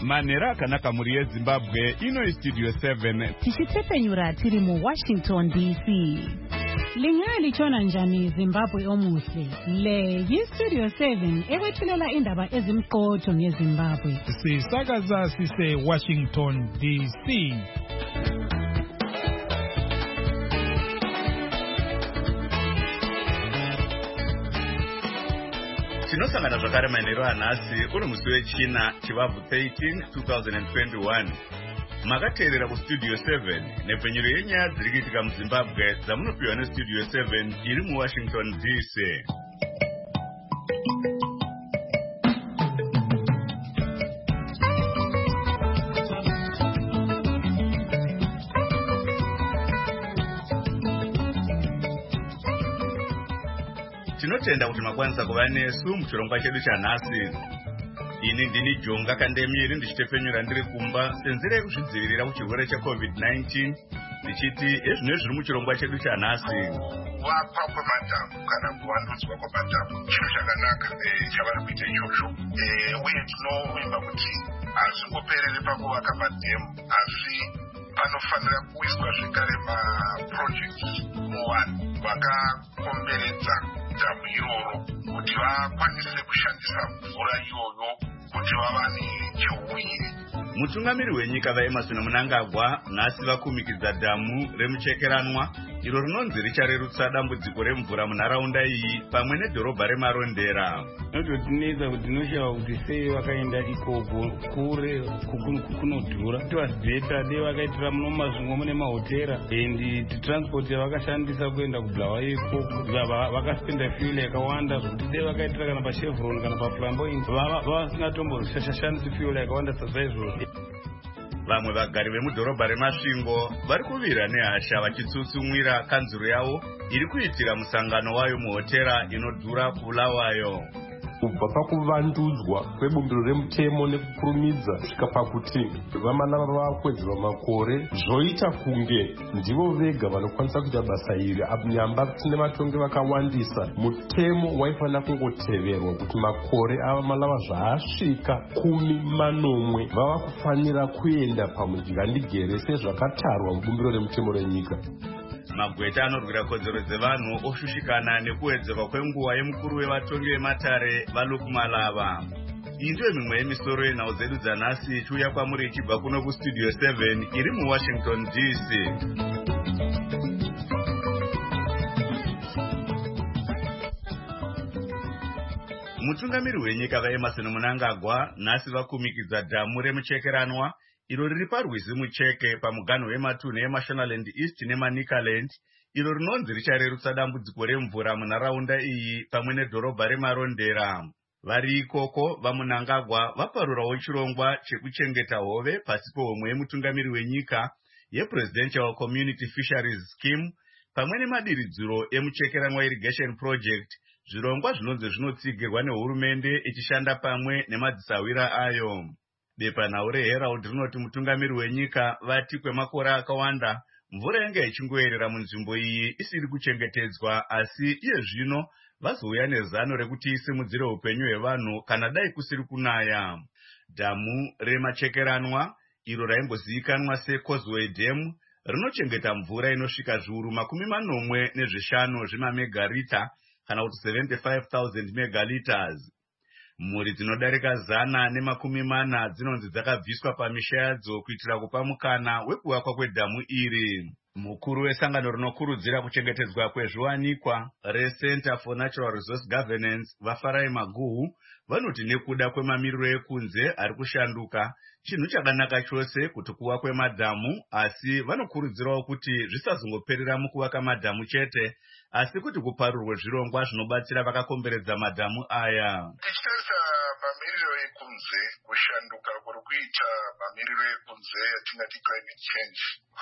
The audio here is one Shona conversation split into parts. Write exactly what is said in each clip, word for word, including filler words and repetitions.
manhero akanaka mhuri yezimbabwe. Ino studio seven tichitsepenyura tiri muWashington D C. Lingalichona njani Zimbabwe omuhle? Le yi-Studio seven ekwethulela indaba ezimqotho ngeZimbabwe. Sisakaza sise Washington D C. tinosangana zvakare manhero anhasi uri musi wechina chivabvu thirteen twenty twenty-one. makateerera kustudio seven nepfenyuro yenyaya dziri kuitika muzimbabwe dzamunopiwa nestudio seven iri muwashington D C. tinotenda kuti makwanisa kuva nesu muchirongwa chedu chanhasi. ini ndini Jonga Kandemiri ndichitepfenyura ndiri kumba senzira yekuzvidzivirira kuchirwere checovid nineteen ndichiti ezvino zviri muchirongwa chedu chanhasi. kuvakwa kwemadhamu kana kuvandudzwa kwemadhamu chinhu chakanaka chavari kuita ichocho, uye tinovimba kuti hazvingoperere pakuvaka madhamu asi panofanira kuiswa zvekare maprojects muvanhu vakakomberedza dhamu iroro kuti vakwanise kushandisa mvura iyoyo kuti vava necheuviri. mutungamiri wenyika vaEmerson Mnangagwa nhasi vakumikidza dhamu remuchekeranwa iro rinonzi richarerutsa dambudziko remvura munharaunda iyi pamwe nedhorobha remarondera. Ndotinetsa kuti tinoshawa kuti sei vakaenda ikoko kure kunodhura. It was better dei vakaitira muno mumasvingo mune mahotera and titransport yavakashandisa kuenda kubulawa ikoko vakaspenda fuel yakawanda zvokuti dei vakaitira kana paChevron kana paFlamboyant vasingatomboshashandisi fuel yakawanda sasaizvozvo. vamwe vagari vemudhorobha remasvingo vari kuvira nehasha vachitsutsumwira kanzuro yavo iri kuitira musangano wayo muhotera inodhura Bulawayo. kubva pakuvandudzwa kwebumbiro remutemo nekukurumidza kusvika pakuti vamanava vakwedzerwa makore zvoita kunge ndivo vega vanokwanisa kuita basa iri. nyamba tine vatongi vakawandisa mutemo waifanira kungoteverwa kuti makore ava malava zvaasvika kumi manomwe vava kufanira kuenda pamudyandigere sezvakatarwa mubumbiro remutemo renyika. magweta anorwira kodzero dzevanhu oshushikana nekuwedzerwa kwenguva yemukuru wevatongi vematare vaLukmalava. iyi ndiyo mimwe yemisoro yenhau dzedu dzanhasi ichiuya kwamuri ichibva kuno kustudio seven iri muwashington D C. mutungamiri wenyika vaEmerson Mnangagwa nhasi vakumikidza dhamu remuchekeranwa iro riri parwizi mucheke pamuganho wematunhu eMashonaland East neManicaland iro rinonzi richarerutsa dambudziko remvura munharaunda iyi pamwe nedhorobha remarondera. vari ikoko vaMnangagwa vaparurawo chirongwa chekuchengeta hove pasi pehomwe yemutungamiri wenyika yePresidential Community Fisheries Scheme pamwe nemadiridziro emuchekeranwa irrigation project, zvirongwa zvinonzi zvinotsigirwa nehurumende ichishanda pamwe nemadzisawira ayo. bepanhau reHerald rinoti mutungamiri wenyika vati kwemakore akawanda mvura yanga ichingoerera munzvimbo iyi isiri kuchengetedzwa, asi iye zvino vazouya nezano rekuti isimudzire upenyu hwevanhu kana dai kusiri kunaya. dhamu remachekeranwa iro raimbozivikanwa seCauseway Dam rinochengeta mvura inosvika zviuru makumi manomwe nezvishanu zvimamegarita kana kuti seventy-five thousand megaliters. mhuri dzinodarika zana nemakumi mana dzinonzi dzakabviswa pamisha yadzo kuitira kupa mukana wekuvakwa kwedhamu iri. mukuru wesangano rinokurudzira kuchengetedzwa kwezviwanikwa reCenter for Natural Resource Governance vaFarai Maguhu vanoti nekuda kwemamiriro ekunze ari kushanduka chinhu chakanaka chose kuti kuvakwe madhamu, asi vanokurudzirawo kuti zvisazongoperera mukuvaka madhamu chete asi kuti kuparurwe zvirongwa zvinobatsira vakakomberedza madhamu aya. tichitarisa mamiriro ekunze kushanduka kuri kuita mamiriro ekunze yatingati climate change,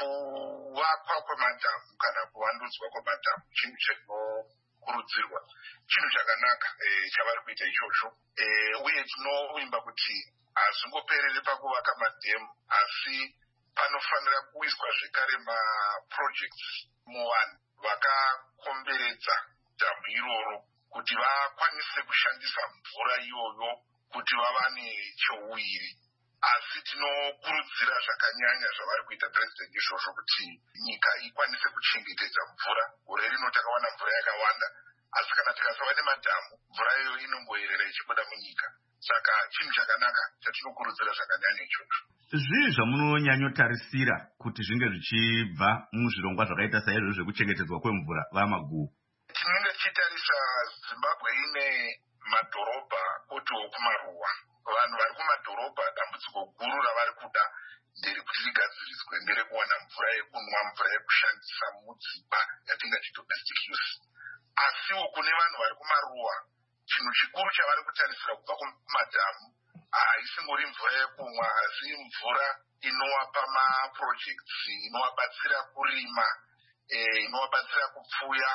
kuvakwa kwemadhamu kana kuvandudzwa kwemadhamu chinhu chinokurudzirwa, chinhu chakanaka chavari kuita ichocho, uye tinovimba kuti hazvingoperere pakuvaka madhamu asi panofanira kuiswa zvekare maprojects muvanhu vakakomberedza dhamu iroro kuti vakwanise kushandisa mvura iyoyo kuti vava necheuviri. asi tinokurudzira zvakanyanya zvavari kuita purezidendi izvozvo kuti nyika ikwanise kuchengetedza mvura. Gore rino takawana mvura yakawanda, asi kana tikasava nemadhamu mvura iyoyo inongoerera ichibuda munyika. Saka chinhu chakanaka chatinokurudzira zvakanyanya ichocho. Zvii zvamunonyanyotarisira kuti zvinge zvichibva muzvirongwa zvakaita saizvo zvekuchengetedzwa kwemvura vamaguu? Tinenge tichitarisa Zimbabwe ine madhorobha kotiwo kumaruwa. Vanhu vari kumadhorobha dambudziko guru ravari kuda nderekuti rigadziriswe nderekuwana mvura yekunwa, mvura yekushandisa mudzimba yatingati domestic use. Asiwo kune vanhu vari kumaruwa, chinhu chikuru chavari kutarisira kubva kumadhamu haisingori mvura yekumwa, asi mvura inovapa mapurojekts, inovabatsira kurima, inovabatsira kupfuya,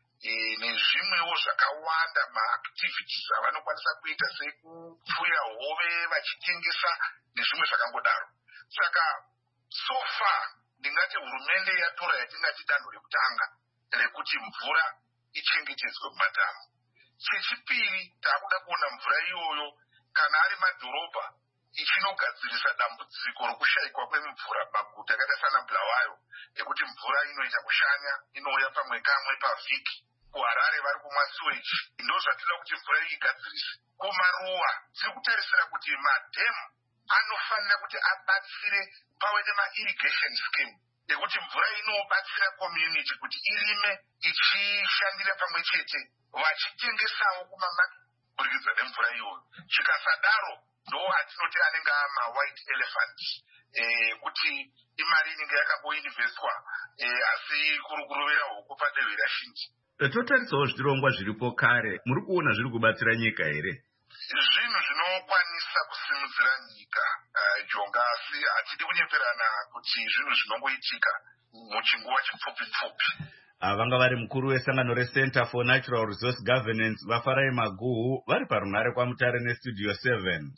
nezvimwewo zvakawanda maactivities avanokwanisa kuita sekupfuya hove vachitengesa nezvimwe zvakangodaro. Saka so far ndingati hurumende yatora yatingati danho rekutanga rekuti mvura ichengetedzwe mumadhamu. Chechipiri, taakuda kuona mvura iyoyo kana ari madhorobha ichinogadzirisa dambudziko rokushayikwa kwemvura maguta akaita sana Bulawayo, ekuti mvura inoita kushanya, inouya pamwe kamwe pavhiki. kuHarare vari kumwa sewage. Ndo zvatinoda kuti mvura igadzirise. Kumaruwa tiri kutarisira kuti madhemu anofanira kuti abatsire pave nemairrigation scheme ekuti mvura inobatsira community kuti irime ichishandira pamwe chete vachitengesawo kumamarket kuburikidza nemvura iyoyo. Chikasadaro ndo atinoti anenge ama white elephant eh, kuti imari inenge yakamboinvestwa eh, asi kuri kurovera huko padehwe rashinji. Totarisawo zvirongwa zviripo kare, muri kuona zviri kubatsira nyika here? Zvinhu zvinokwanisa kusimudzira nyika uh, jonga, asi hatidi kunyeperana kuti zvinhu zvinongoitika muchinguva chipfupi-pfupi. Vanga vari mukuru wesangano reCenter for Natural Resource Governance Vafarai Maguhu vari parunhare kwaMutare neStudio seven.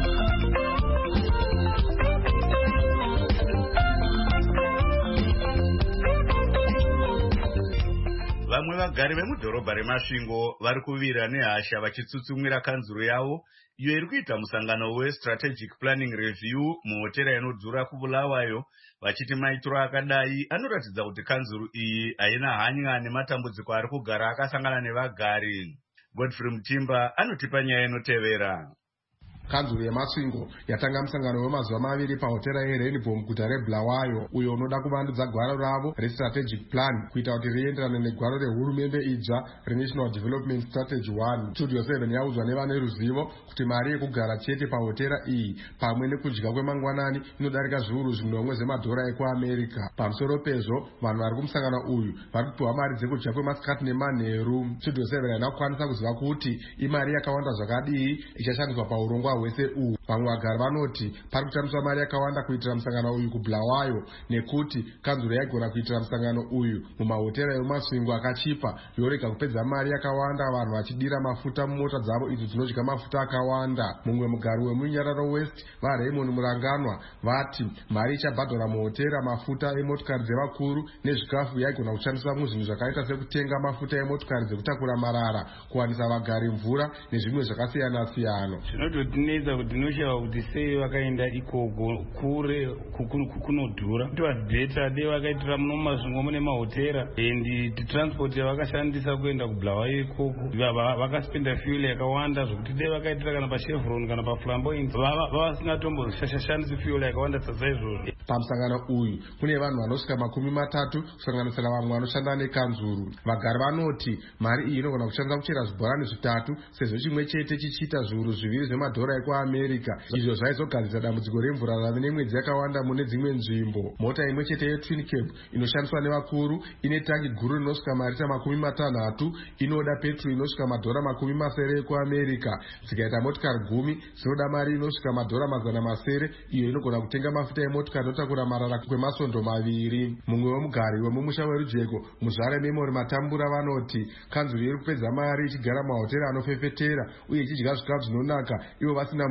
Vamwe vagari vemudhorobha reMasvingo vari kuvira nehasha vachitsutsumira kanzuro yavo iyo iri kuita musangano weStrategic Planning Review muhotera inodhura kuBulawayo, vachiti maitiro akadai anoratidza kuti kanzuro iyi haina hanya nematambudziko ari kugara akasangana nevagari. Godfrey Mutimba anotipa nyaya inotevera. Kanzuro yeMasvingo yatanga musangano wemazuva maviri pahotera yeRainbow muguta reBulawayo, uyo unoda kuvandudza gwaro ravo restrategic plan kuita kuti rienderane negwaro rehurumende idzva reNational Development Strategy one. Studio seven yaudzwa nevane ruzivo kuti mari yekugara chete pahotera iyi pamwe nekudya kwemangwanani inodarika zviuru zvinomwe zvemadhora ekuAmerica. Pamusoro pezvo, vanhu vari kumusangano uyu vari kupiwa mari dzekudya kwemasikati nemanheru. Studio seven haina kukwanisa kuziva kuti imari yakawanda zvakadii ichashandiswa paurongwa hwese uhu. Vamwe vagari vanoti pari kutambiswa mari yakawanda kuitira musangano uyu kuBulawayo, nekuti kanzuro yaigona kuitira musangano uyu mumahotera eMasvingo akachipa yorega kupedza mari yakawanda vanhu vachidira mafuta mumota dzavo idzo dzinodya mafuta akawanda. Mumwe mugari wemuNyararo West vaRaymond Muranganwa vati mari ichabhadhara muhotera mafuta emotokari dzevakuru nezvikafu yaigona kushandiswa muzvinhu zvakaita sekutenga mafuta emotokari dzekutakura marara, kuwanisa vagari mvura nezvimwe zvakasiyana-siyana. Zvinototinetsa kuti tinoshawa kuti sei vakaenda ikoko kure kunodhura. It was better dei vakaitira muno muMasvingo mune mahotera and transport yavakashandisa kuenda kuBulawayo ikoko vakaspenda fuel yakawanda zvokuti dei vakaitira kana paChevron kana paFlamboyant vasingatomboshashandisi fuel yakawanda saizvozvo. Pamusangano uyu kune vanhu vanosvika makumi matatu kusanganisira vamwe vanoshanda nekanzuro. Vagari vanoti mari iyi inogona kushandisa kuchera zvibhorani zvitatu sezvo chimwe chete chichiita zviuru zviviri zvemadhora ekuAmerica. Izvo zvaizogadzisa dambudziko remvura rave nemwedzi yakawanda mune dzimwe nzvimbo. Mota imwe chete yeTwin Cab inoshandiswa nevakuru ine tangi guru rinosvika marita makumi matanhatu inoda petrol inosvika madhora makumi masere ekuAmerica. Dzikaita motikari gumi dzinoda mari inosvika madhora mazana masere, iyo inogona kutenga mafuta emotikari inotakura marara kwemasondo maviri. Mumwe wemugari wemumusha weRujeko Muzvare Memory Matambura vanoti kanzuro iri kupedza mari ichigara mahotera anofefetera uye ichidya zvikafu zvinonaka ivo vasina mvura mudzimba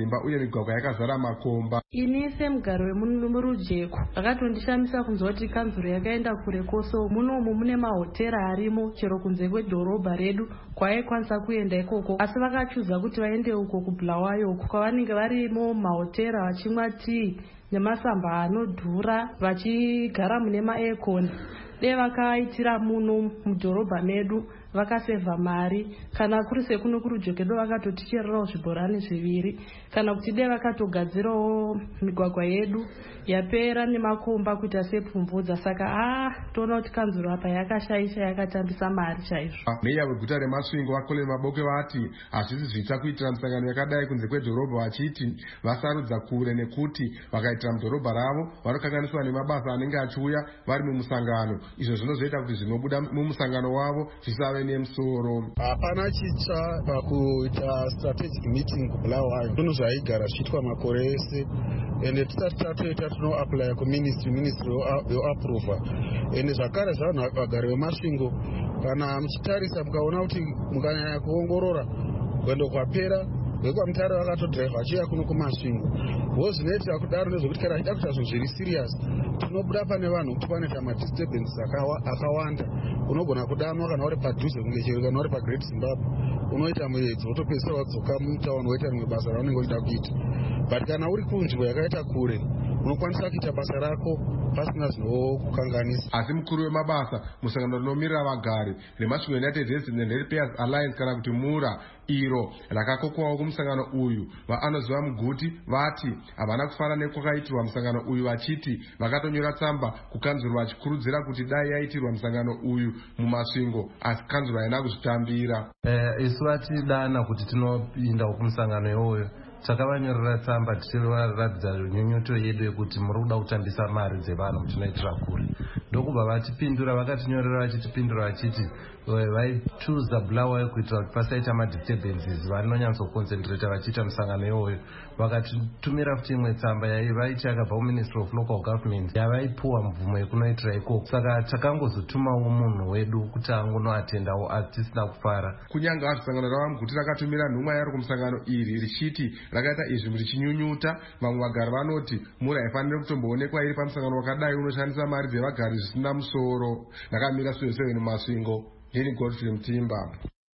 dzimba uye migwagwa yakazara makomba. Ini semugaro wemurujeko akatondishamisa kunzwa kuti kanzuro yakaenda kure koso munomu mune mahotera arimo chero kunze kwedhorobha redu kwaikwanisa kuenda ikoko, asi vakachuza kuti vaende uko kuBulawayo uko kwavanenge varimo mahotera vachimwa tii nemasamba anodhura vachigara mune maekoni. Dei vakaitira muno mudhorobha medu vakasevha mari, kana kuri sekuno kurujokedo vakatotichererawo zvibhorani zviviri, kana kuti dei vakatogadzirawo migwagwa yedu yapera nemakomba kuita sepfumvudza. Saka ah toona kuti kanzuro apa yakashaisha, yakatambisa mari chaizvo. Meya weguta reMasvingo Vakole Mabokwe vati hazvisi zvitsva kuitira misangano yakadai kunze kwedhorobha, vachiti vasarudza kure nekuti vakaitira mudhorobha ravo vanokanganiswa nemabasa anenge achiuya vari mumusangano. Izvo zvinozoita kuti zvinobuda mumusangano wavo zvisave nemusoro. Hapana chitsva pakuita strategic meeting kuBulawayo. Zvinhu zvaigara zvichiitwa makore ese, ende tisati tatoita tinoapply kuministry, ministry yoaprova. Ende zvakare zvanhu vagari veMasvingo, kana muchitarisa mukaona kuti mukanyanya kuongorora gwendo kwapera vekwamutare vakatodhiraivha vachiuya kuno kuMasvingo. Vozvinoitira kudaro nezvekuti kana achida kuita zvinhu zviri serious tinobuda pane vanhu kuti panoita madisturbances akawanda. Unogona kudanwa kana uri padhuze kunge chero kana uri paGreat Zimbabwe unoita muedzi wotopedzisira wadzoka mutauni woita rimwe basa raunenge uchida kuita. But kana uri kunzvimbo yakaita kure unokwanisa kuita basa rako pasina zvinokukanganisa. Asi mukuru wemabasa musangano rinomirira vagari reMasvingo United Residents and Ratepayers Alliance kana kuti MURA iro rakakokwawo kumusangano uyu, vaanoziva Muguti vati havana kufara nekwakaitirwa musangano uyu, vachiti vakatonyora tsamba kukanzuro vachikurudzira kuti dai yaitirwa musangano uyu muMasvingo, asi kanzuro haina kuzvitambira. Eh, isu vatidana kuti tinopinda kumusangano iwoyo takavanyorera tsamba tichivaratidza nyunyuto yedu yekuti muri kuda kutambisa mari dzevanhu mutinoitira kure. Ndokubva vatipindura, vakatinyorera vachitipindura vachiti vaichuza Bulawayo kuitira kuti pasaita madisturbances vanonyatsoconcentrata vachiita musangano iwoyo. Vakatitumira futi imwe tsamba yavaiti yakabva kuMinistry of Local Government yavaipuwa mvumo yekunoitira ikoko. Saka takangozotumawo munhu wedu kuti angonoatendawo asi tisina kufara. Kunyange hazvo sangano ravaMuguti rakatumira nhumwa yaro kumusangano iri richiti rakaita izvi richinyunyuta, vamwe vagari vanoti MURA haifaniri kutomboonekwa iri pamusangano wakadai unoshandisa mari dzevagari zvisina musoro. Ndakamira Studio seven muMasvingo, ndini Godfrey Mutimba.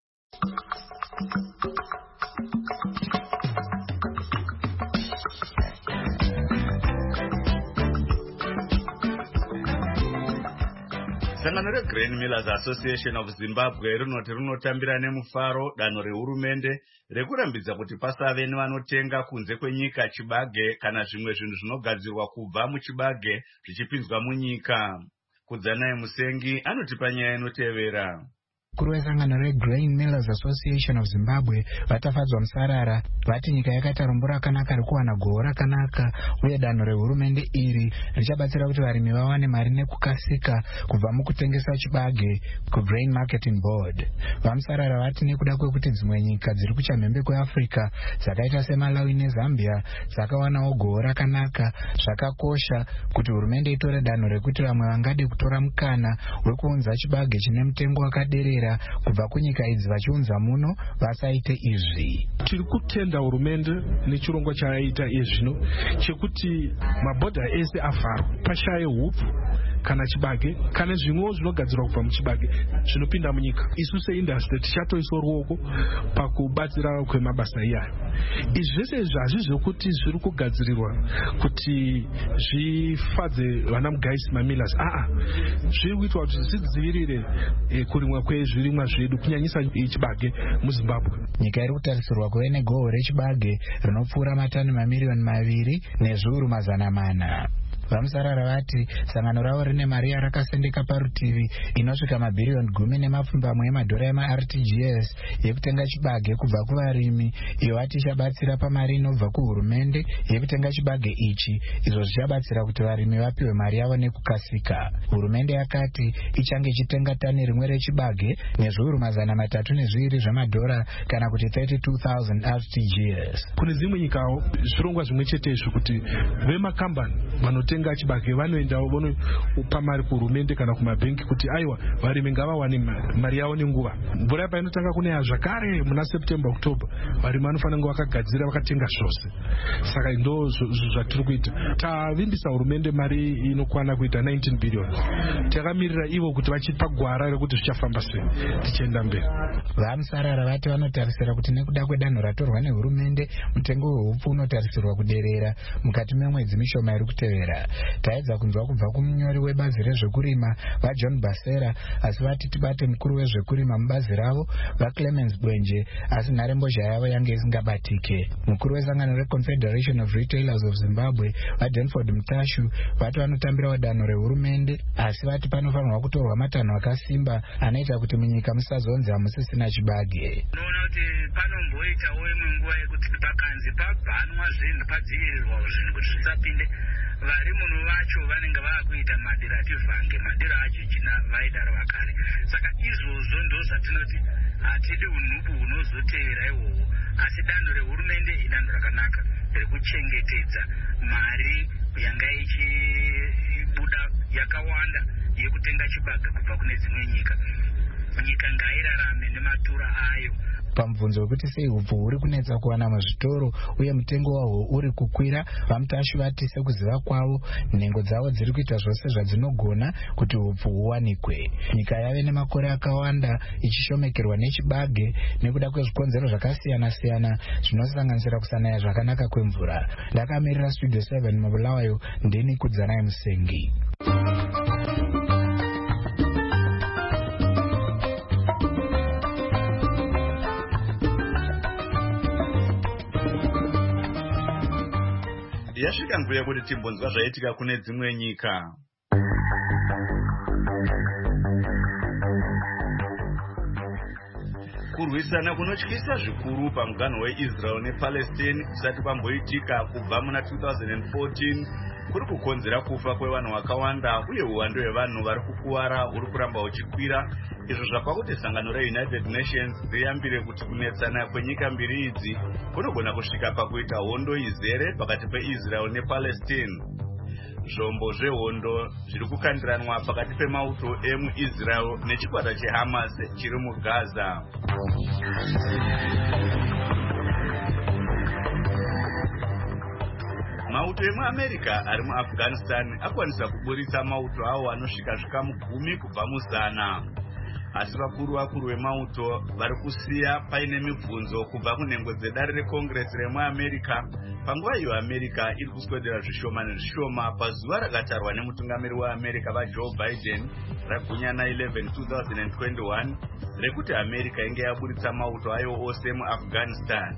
Sangano reGrain Millers Association of Zimbabwe rinoti rinotambira nemufaro danho rehurumende rekurambidza kuti pasave nevanotenga kunze kwenyika chibage kana zvimwe zvinhu zvinogadzirwa kubva muchibage zvichipinzwa munyika. Kudzanaye Musengi anotipa nyaya inotevera. Mukuru wesangano reGrain Millers Association of Zimbabwe vatafadzwa musarara, vati nyika yakaita rombo rakanaka rekuwana goho rakanaka, uye danho rehurumende iri richabatsira kuti varimi vawane mari nekukasika kubva mukutengesa chibage kuGrain Marketing Board. Vamusarara vati nekuda kwekuti dzimwe nyika dziri kuchamhembe kweAfrica dzakaita seMalawi neZambia dzakawanawo goho rakanaka, zvakakosha kuti hurumende itore danho rekuti vamwe vangade kutora mukana wekuunza chibage chine mutengo wakaderera kubva kunyika idzi vachiunza muno vasaite izvi. Tiri kutenda hurumende nechirongwa chayaita izvino chekuti mabhodha ese avharwa, pashaye hupfu kana chibage kana zvimwewo zvinogadzirwa kubva muchibage zvinopinda munyika. Isu seindastry tichatoisa ruoko pakubatsira kwemabasa iyayo. Izvi zvese zvazvi zvokuti zviri kugadzirirwa kuti zvifadze vana mugaisi mamillers. Aa, zviri kuitwa kuti zvidzivirire eh, kurimwa kwezvirimwa zvedu kunyanyisa chibage muZimbabwe. Nyika iri kutarisirwa kuve negoho rechibage rinopfuura matani mamiriyoni maviri nezviuru mazana mana. Vamusarara vati sangano ravo rine mari yarakasendeka parutivi inosvika mabhiriyoni gumi nemapfumbamwe emadhora ema-R T G S yekutenga chibage kubva kuvarimi, iyo vati ichabatsira pamari inobva kuhurumende yekutenga chibage ichi, izvo zvichabatsira kuti varimi vapiwe mari yavo nekukasika. Hurumende yakati ichange ichitenga tani rimwe rechibage nezviuru mazana matatu nezviviri zvamadhora kana kuti thirty-two thousand R T G S. Kune dzimwe nyikawo zvirongwa zvimwe chetezvo kuti vemakambani vanotenga kutenga chibage vanoenda vonopa mari kuhurumende kana kumabhengi kuti aiwa varimi ngavawane mari yavo nenguva. Mvura painotanga kunaya zvakare muna September October varimi vanofanira kunge vakagadzira vakatenga zvose. Saka ndo zvatiri kuita. Tavimbisa hurumende mari inokwana kuita nineteen billion. Takamirira ivo kuti vachipa gwara rekuti zvichafamba sei tichienda mberi. Vamusarara vati vanotarisira kuti nekuda kwedanho ratorwa nehurumende mutengo wehupfu unotarisirwa kuderera mukati memwedzi mishoma iri kutevera. Taedza kunzwa kubva kumunyori webazi rezvekurima vaJohn Basera, asi vati tibate mukuru wezvekurima mubazi ravo vaClemens Bwenje, asi nharembozha yavo yange isingabatike. Mukuru wesangano reConfederation of Retailers of Zimbabwe vaDenford Mutashu vati vanotambirawo danho rehurumende, asi vati panofanirwa kutorwa matanho akasimba anoita kuti munyika musazonzi hamusisina chibage. Unoona kuti panomboitawo imwe nguva yekuti pakanzi pabhanwa zvinhu padzivirirwa zvinhu kuti zvisapinde vari munhu vacho vanenge vaakuita madiro ativhange madiro acho china vaidaro vakare. Saka izvozvo ndo zvatinoti hatidi unhubu hunozotevera ihwohwo, asi danho rehurumende idanho rakanaka rekuchengetedza mari yanga ichibuda yakawanda yekutenga chibage kubva kune dzimwe nyika. Nyika ngairarame nematura ayo. Pamubvunzo wekuti sei hupfu huri kunetsa kuwana muzvitoro uye mutengo wahwo uri kukwira, vaMutashu vati sekuziva kwavo nhengo dzavo dziri kuita zvose zvadzinogona kuti hupfu huwanikwe. Nyika yave nemakore akawanda ichishomekerwa nechibage nekuda kwezvikonzero zvakasiyana siyana zvinosanganisira kusanaya zvakanaka kwemvura. Ndakamirira Studio seven mubulawayo, ndini Kudzanai Musengi. Yasvika nguva yekuti timbonzwa zvaitika kune dzimwe nyika. Kurwisana kunotyisa zvikuru pamuganho weIsrael nePalestine kusati kwamboitika kubva muna two thousand fourteen kuri kukonzera kufa kwevanhu vakawanda uye uwandu hwevanhu vari kukuwara huri kuramba huchikwira. Izvo zvapa kuti sangano reUnited Nations riyambire kuti kunetsana kwenyika mbiri idzi kunogona kusvika pakuita hondo izere pakati peIsrael nePalestine. Zvombo zvehondo zviri kukandiranwa pakati pemauto emuIsrael nechikwata cheHamas chiri muGaza. Mauto emuAmerica ari muAfghanistan akwanisa kuburitsa mauto awo anosvika zvikamu gumi kubva muzana. Asi vakuru vakuru vemauto vari kusiya paine mibvunzo kubva kunhengo dzedare reCongress remuAmerica panguva iyo America iri kuswedera zvishoma nezvishoma pazuva rakatarwa nemutungamiri weAmerica vaJoe Biden ragunyana eleven two thousand twenty-one rekuti America inge yaburitsa mauto ayo ose muAfghanistan.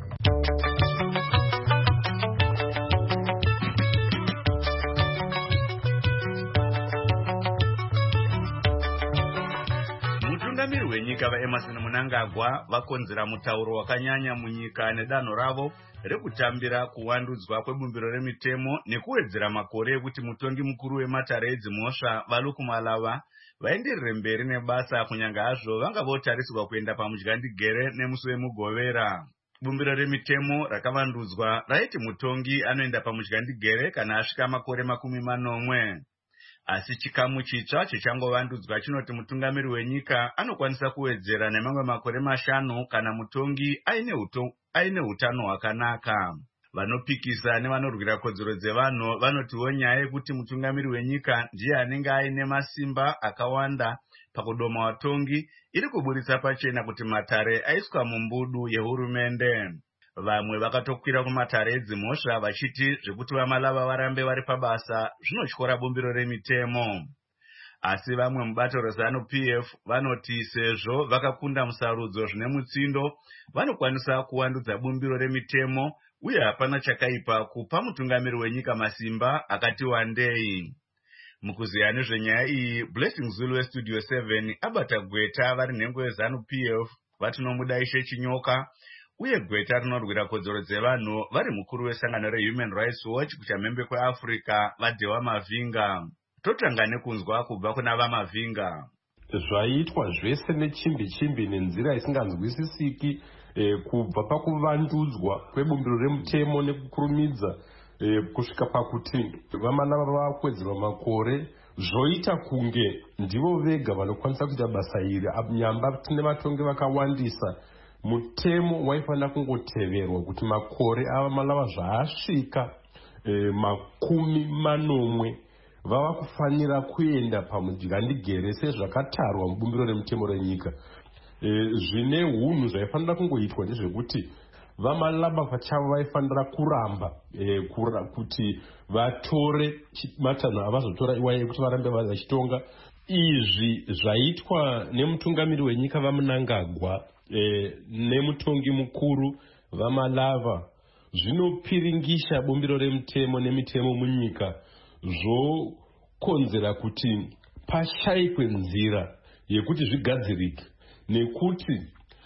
Mutungamiri wenyika vaEmerson Mnangagwa vakonzera mutauro wakanyanya munyika nedanho ravo rekutambira kuwandudzwa kwebumbiro remitemo nekuwedzera makore ekuti mutongi mukuru wematare edzimhosva Valuku Malava vaenderere mberi nebasa kunyanga hazvo vanga votarisirwa kuenda pamudyandegere nemusi wemugovera. Bumbiro remitemo rakavandudzwa raiti mutongi anoenda pamudyandegere kana asvika makore makumi manomwe. Asi chikamu chitsva chichangovandudzwa chinoti mutungamiri wenyika anokwanisa kuwedzera nemamwe makore mashanu kana mutongi aine uto aine utano hwakanaka. Vanopikisa nevanorwira kodzero dzevanhu vanotiwo nyaya yekuti mutungamiri wenyika ndiye anenge aine masimba akawanda pakudoma vatongi iri kuburitsa pachena kuti matare aiswa mumbudu yehurumende. Vamwe vakatokwira kumatare edzimhosva vachiti zvekuti vaMalava varambe vari pabasa zvinotyora bumbiro remitemo. Asi vamwe mubato reZANU-P F vanoti sezvo vakakunda musarudzo zvine mutsindo vanokwanisa kuwandudza bumbiro remitemo uye hapana chakaipa kupa mutungamiri wenyika masimba akati wandei. Mukuziya nezvenyaya iyi, Blessing Zulu weStudio seven abata gweta vari nhengo yeZANU-P F vatinomuda Ishe Chinyoka uye gweta rinorwira kodzero dzevanhu vari mukuru wesangano reHuman Rights Watch kuchamhembe kweAfrica vaDewa Mavinga. Totanga nekunzwa kubva kuna vaMavinga. Zvaitwa zvese nechimbi chimbi nenzira isinganzwisisiki eh, kubva pakuvandudzwa kwebumbiro remutemo nekukurumidza e, kusvika pakuti vamalava vakwedzerwa makore zvoita kunge ndivo vega vanokwanisa kuita basa iri. Nyamba tine vatongi vakawandisa, mutemo waifanira kungoteverwa kuti makore ava malava zvaasvika e, makumi manomwe vava kufanira kuenda pamudzigandigere sezvakatarwa mubumbiro remutemo renyika. E, zvine hunhu zvaifanira kungoitwa ndezvekuti vamalaba pachavo vaifanira kuramba e, kura, kuti vatore matanho avazotora iwaye kuti varambe vachitonga. Izvi zvaitwa nemutungamiri wenyika vaMnangagwa e, nemutongi mukuru vaMalava zvinopiringisha bumbiro remutemo nemitemo munyika, zvokonzera kuti pashayikwe nzira yekuti zvigadzirike, nekuti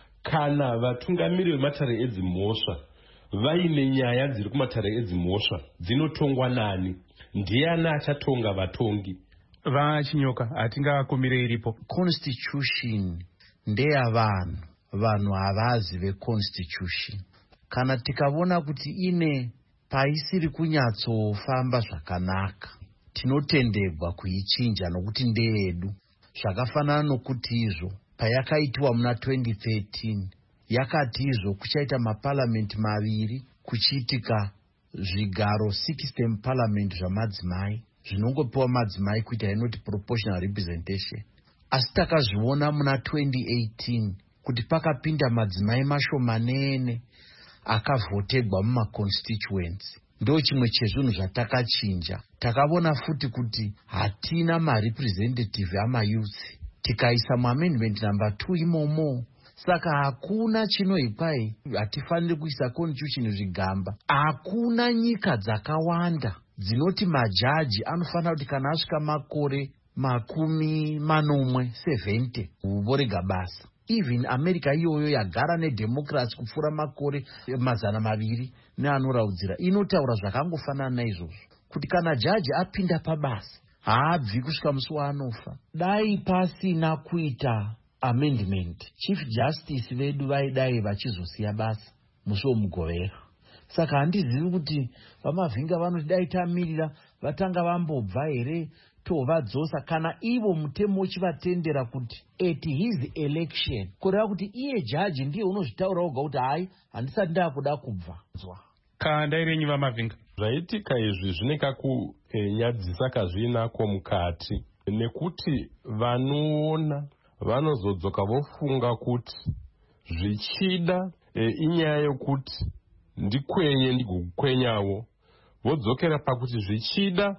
kana vatungamiri vematare edzimhosva vaine nyaya dziri kumatare edzimhosva dzinotongwa nani? Ndiani achatonga vatongi? Vachinyoka hatingakumire iripo. Constitution ndeyavanhu, vanhu havazi veconstitution. Kana tikavona kuti ine paisiri kunyatsofamba zvakanaka, tinotendegwa kuichinja nokuti ndeyedu. Zvakafanana nokuti izvo payakaitwa muna twenty thirteen yakati izvo kuchaita maparliament maviri kuchiitika zvigaro sixty muparliament zvamadzimai zvinongopiwa madzimai kuita inoti proportional representation. Asi takazviona muna twenty eighteen kuti pakapinda madzimai mashomanene akavhotegwa mumaconstituency. Ndo chimwe chezvinhu zvatakachinja. Takavona futi kuti hatina marepresentative amayuthi, tikaisa muamendment number two imomo. Saka hakuna chinoipai, hatifaniri kuisa constitution zvigamba. Hakuna nyika dzakawanda dzinoti majaji anofanira kuti kana asvika makore makumi manomwe seventy vorega basa. Even America iyoyo yagara nedemocracy kupfuura makore mazana maviri neanoraudzira inotaura zvakangofanana naizvozvo, kuti kana jaji apinda pabasa haabvi kusvika musi waanofa. Dai pasina kuita amendment, chief justice vedu vaidai vachizosiya basa musi womugovera. Saka handizivi kuti vamavhinga vanoti dai tamirira vatanga vambobva here tovadzosa, kana ivo mutemo uchivatendera kuti at his election, kureva kuti iye jaji ndiye unozvitaura oga kuti hai handisati ndakuda kubva. Kandairenyi vamavhinga, zvaitika izvi zvine kakunyadzisa kazvinako mukati, nekuti vanoona vanozodzoka vofunga kuti zvichida e, inyaya yokuti ndikwenye ndigokwenyawo, vodzokera pakuti zvichida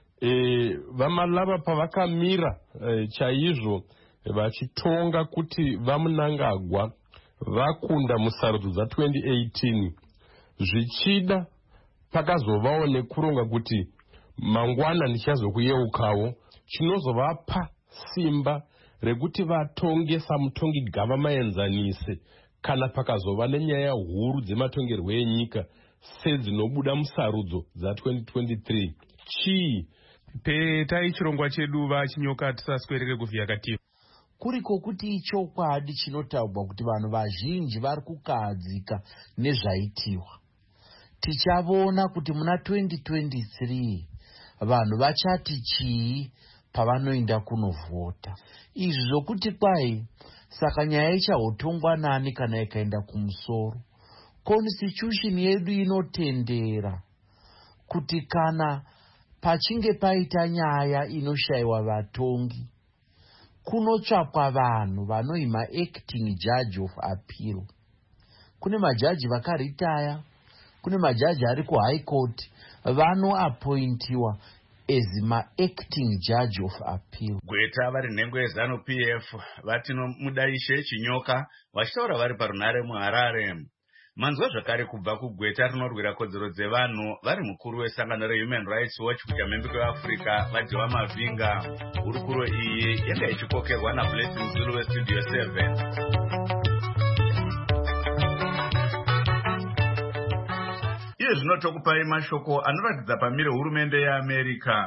e, vamalava pavakamira e, chaizvo vachitonga kuti vaMnangagwa vakunda musarudzo dza twenty eighteen, zvichida pakazovawo nekuronga kuti mangwana ndichazokuyeukawo, chinozovapa simba rekuti vatonge samutongi gava maenzanise kana pakazova nenyaya huru dzematongerwo enyika sedzinobuda musarudzo dza twenty twenty-three. Chii petai chirongwa chedu vachinyoka tisaswerere kuvhiya kativa kuriko kuti ichokwadi chinotaurwa kuti vanhu vazhinji vari kukahadzika nezvaitiwa. Tichavona kuti muna twenty twenty-three vanhu vachati chii pavanoenda kunovhota. Izvi zvokuti kwai saka nyaya ichahotongwa nani kana ikaenda kumusoro. Constitution yedu inotendera kuti kana pachinge paita nyaya inoshayiwa vatongi, kunotsvakwa vanhu vanoima acting judge of appeal. Kune majaji vakaritaya, kune majaji ari kuhigh court vanoappointiwa as ma-acting judge of appeal. Gweta vari nhengo yeZanu P F vatino Mudaishe Chinyoka vachitaura vari parunare muHarare. Manzwa zvakare kubva kugweta rinorwira kodzero dzevanhu vari mukuru wesangano reHuman Rights Watch kuita mhembe kweAfrica vaJoa Mavinga. Hurukuro iyi yanga ichikokerwa naBlessing Zulu weStudio seven. Iye zvinotokupai mashoko anoratidza pamire hurumende yeAmerica.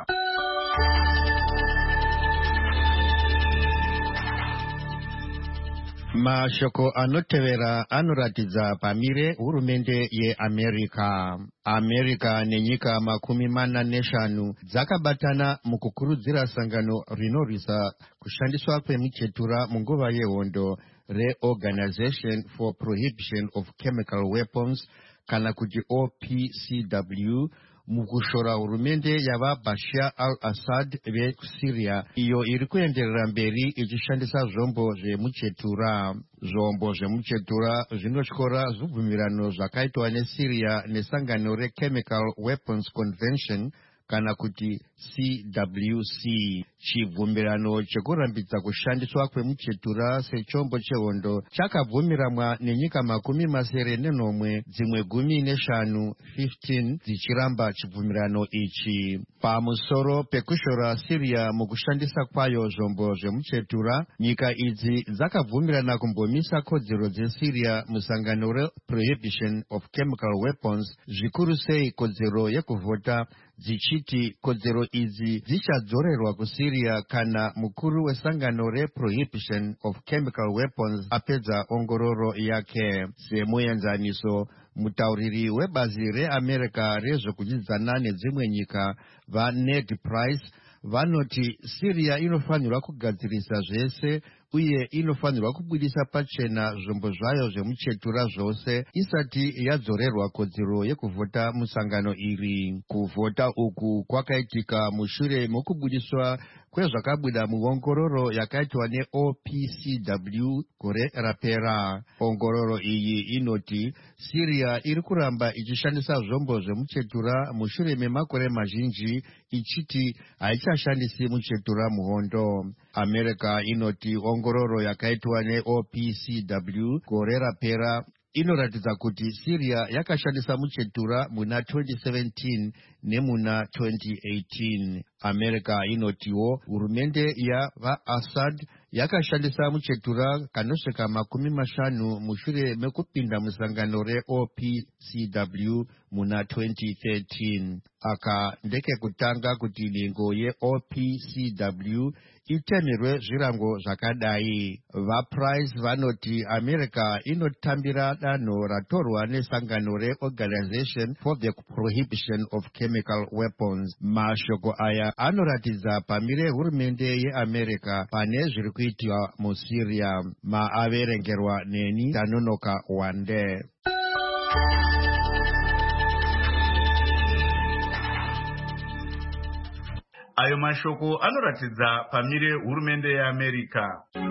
Mashoko anotevera anoratidza pamire hurumende yeAmerica. America nenyika makumi mana neshanu dzakabatana mukukurudzira sangano rinorwisa kushandiswa kwemichetura munguva yehondo reOrganization for Prohibition of Chemical Weapons kana kuti O P C W mukushora hurumende yava Bashar al-Assad veSyria iyo iri kuenderera mberi ichishandisa zvombo zvemuchetura. Zvombo zvemuchetura zvinotyora zvibvumirano zvakaitwa neSyria nesangano reChemical Weapons Convention kana kuti C W C. Chibvumirano chekurambidza kushandiswa kwemuchetura sechombo chehondo chakabvumiramwa nenyika makumi masere nenomwe, dzimwe gumi neshanu fifteen dzichiramba chibvumirano ichi. Pamusoro pekushora Syria mukushandisa kwayo zvombo zvemuchetura, nyika idzi dzakabvumirana kumbomisa kodzero dzeSyria musangano reProhibition of Chemical Weapons, zvikuru sei kodzero yekuvhota, dzichiti kodzero idzi dzichadzorerwa kuSyria kana mukuru wesangano reProhibition of Chemical Weapons apedza ongororo yake. Semuenzaniso, mutauriri webazi reAmerica rezvokudyidzana nedzimwe nyika vaNed Price vanoti Syria inofanirwa kugadzirisa zvese uye inofanirwa kubudisa pachena zvombo zvayo zvemuchetura zvose isati yadzorerwa kodzero yekuvhota musangano iri. Kuvhota uku kwakaitika mushure mokubudiswa kwezvakabuda muongororo yakaitwa neO P C W gore rapera. Ongororo iyi inoti Syria iri kuramba ichishandisa zvombo zvemuchetura mushure memakore mazhinji ichiti haichashandisi muchetura muhondo. America inoti ongororo yakaitwa neO P C W gore rapera inoratidza kuti Syria yakashandisa muchetura muna twenty seventeen nemuna twenty eighteen. America inotiwo hurumende yavaAssad yakashandisa muchetura kanosvika makumi mashanu mushure mekupinda musangano reO P C W muna twenty thirteen. Aka ndekekutanga kuti nhengo yeO P C W itemerwe zvirango zvakadai. VaPrice vanoti America inotambira danho ratorwa nesangano reOrganization for the Prohibition of Chemical Weapons. Mashoko aya anoratidza pamire hurumende yeAmerica pane zviri kuitwa muSyria. Maaverengerwa neni Tanonoka Wande. Ayo mashoko anoratidza pamire hurumende yeAmerica.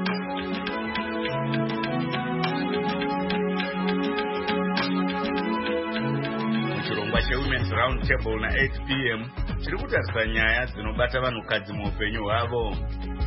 Muchirongwa cheWomen's Round Table na eight p m chiri kutarisa nyaya dzinobata vanhukadzi muupenyu hwavo.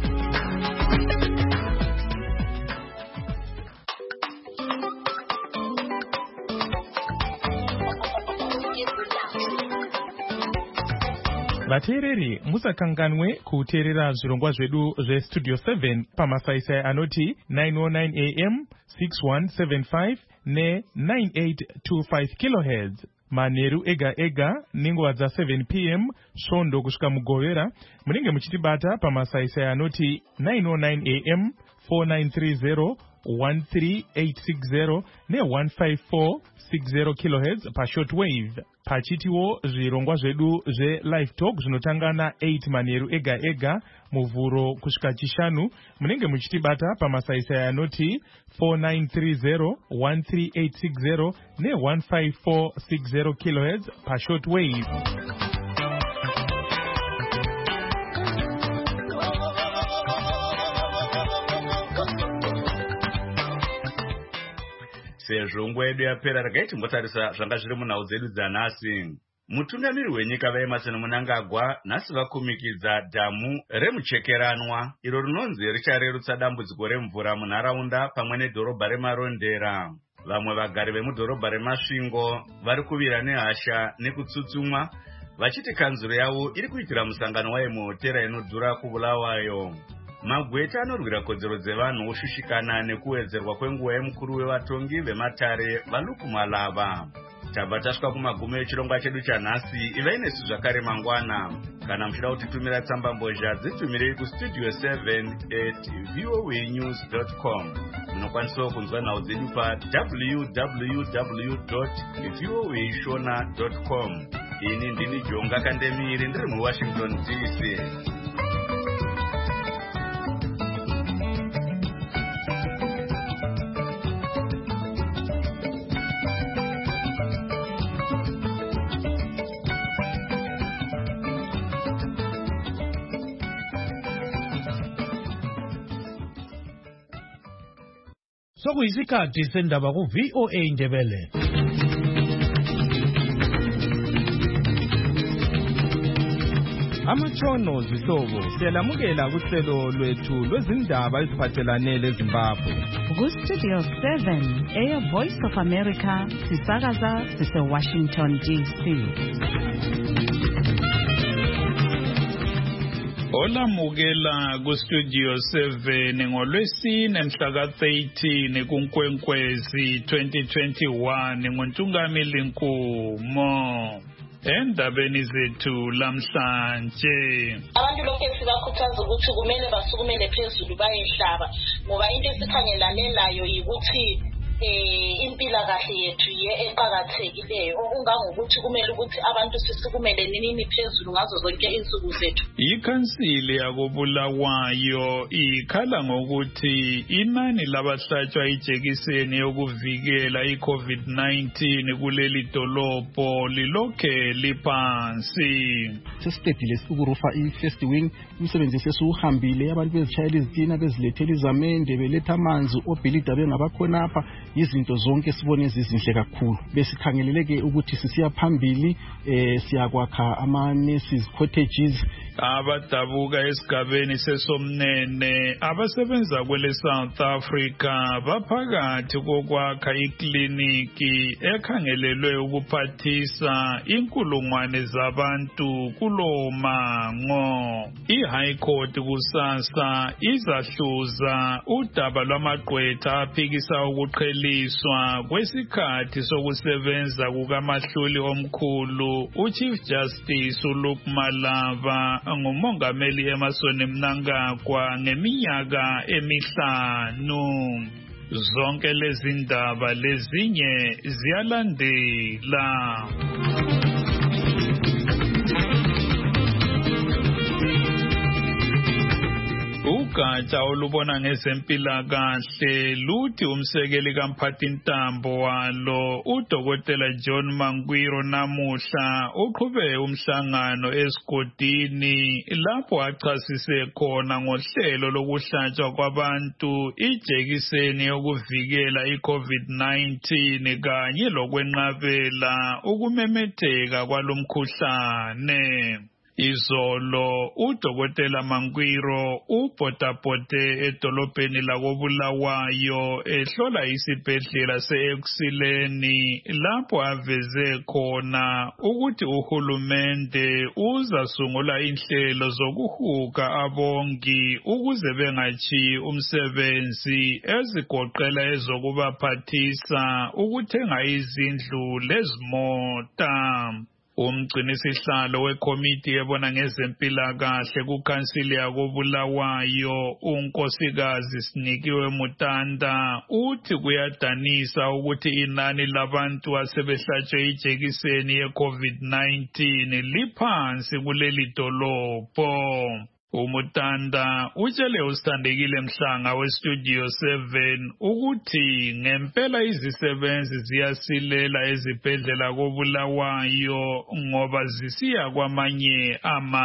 vateereri musakanganwe kuteerera zvirongwa zvedu zvestudio seven pamasaisai anoti nine oh nine a m six one seven five ne nine eight two five kilohertz manheru ega ega nenguva dza seven p m svondo kusvika mugovera. Munenge muchitibata pamasaisai anoti nine oh nine a m four nine three zero one three eight six zero ne one five four six zero kilohertz pashortwave. Pachitiwo zvirongwa zvedu zve-live talk zvinotanga na eight manheru ega ega muvhuro kusvika chishanu. Munenge muchitibata pamasaisai anoti four nine three zero one three eight six zero ne one five four six zero kilohertz pashortwave. Sezvo nguva yedu yapera, regai timbotarisa zvanga zviri munhau dzedu dzanhasi. Mutungamiri wenyika vaEmmerson Mnangagwa nhasi vakumikidza dhamu remuchekeranwa iro rinonzi richarerutsa dambudziko remvura munharaunda pamwe nedhorobha reMarondera. Vamwe vagari vemudhorobha reMasvingo vari kuvira nehasha nekutsutsumwa vachiti kanzuro yavo iri kuitira musangano wayo muhotera inodhura kuBulawayo. Magweta anorwira kodzero dzevanhu oshushikana nekuwedzerwa kwenguva yemukuru wevatongi vematare vaLukumalava. Tabva tasvika kumagumo echirongwa chedu chanhasi. Ivai nesu zvakare mangwana. Kana muchida kutitumira tsamba mbozha dzitumirei kustudio seven at voanews dot com. munokwanisawo kunzwa nhau dzedu pa w w w dot voa shona dot com. Ini ndini Jonga Kandemire ndiri muWashington D C. Sokuyisikhathi sendaba ku V O A Ndebele. Amatshono zihlobo siyalamukela kuhlelo lwethu lwezindaba eziphathelane leZimbabwe. Ku Studio seven, Air Voice of America, sisakaza sise Washington D C. Olamukela ku Studio seven ngolwesine mhla ka thirteen kuNkwenkwezi twenty twenty-one ngoNtungamili Nkumo. Endabeni zethu lamhlanje abantu lokho sibakhuthaza ukuthi kumele basukumele phezulu bayehlaba ngoba into esikhangelane nayo yikuthi eh impila kahle yethu ye eqhakathekileyo okungangokuthi kumele ukuthi abantu sisukumele nini phezulu ngazo zonke insuku zethu. Ikhansili yakobulawayo ikhala ngokuthi inani labahlatshwa ijekiseni yokuvikela iCovid nineteen kuleli dolobho lilokhe liphansi. Sesiqedile ukurufa i-first wing, umsebenzi sesuhambile, abantu bezitshayela izitina bezilethela izamende beletha amanzi obhilida bengabakhona apha, izinto zonke sibone ezizinhle kakhulu. Besikhangeleleke ukuthi sisiya phambili eh siyakwakha ama nurses cottages. Abadabuka esigabeni sesomnene abasebenza kwele South Africa baphakathi kokwakha ikliniki ekhangelelwe ukuphathisa inkulungwane zabantu kulo mango. I-High Court kusasa izahluza udaba lwamagqwetha aphikisa ukuqheliswa kwesikhathi sokusebenza kukamahluli omkhulu uChief Justice uLuke Malava ngumongameli Emmerson Mnangagwa ngeminyaka emihlanu. Zonke lezi ndaba lezinye ziyalandela. Ugatsha olubona ngezempilakahle luthi umsekeli kamphathintambo walo udokotela John Mangwiro namuhla uqhube umhlangano esigodini lapho achasise khona ngohlelo lokuhlatshwa kwabantu ijekiseni yokuvikela iCovid nineteen kanye lokwenqabela ukumemetheka kwalomkhuhlane. Izolo udokotela Mangwiro ubhotabhote edolobheni lakobulawayo ehlola isibhedlela se-Ekuseni lapho aveze khona ukuthi uhulumende uzasungula inhlelo zokuhuga abongi ukuze bengachiyi umsebenzi ezigoqela ezokubaphathisa ukuthenga izindlu lezimota. Umgcinisihlalo wekomiti ebona ngezempilakahle kukhansili yakobulawayo unkosikazi Sinikiwe Mutanda uthi kuyadanisa ukuthi inani labantu asebehlatshwe ijekiseni yeCovid nineteen liphansi kuleli dolobho. Umutanda utshele usithandekile Mhlanga weStudio seven ukuthi ngempela izisebenzi ziyasilela ezibhedlela kobulawayo ngoba zisiya kwamanye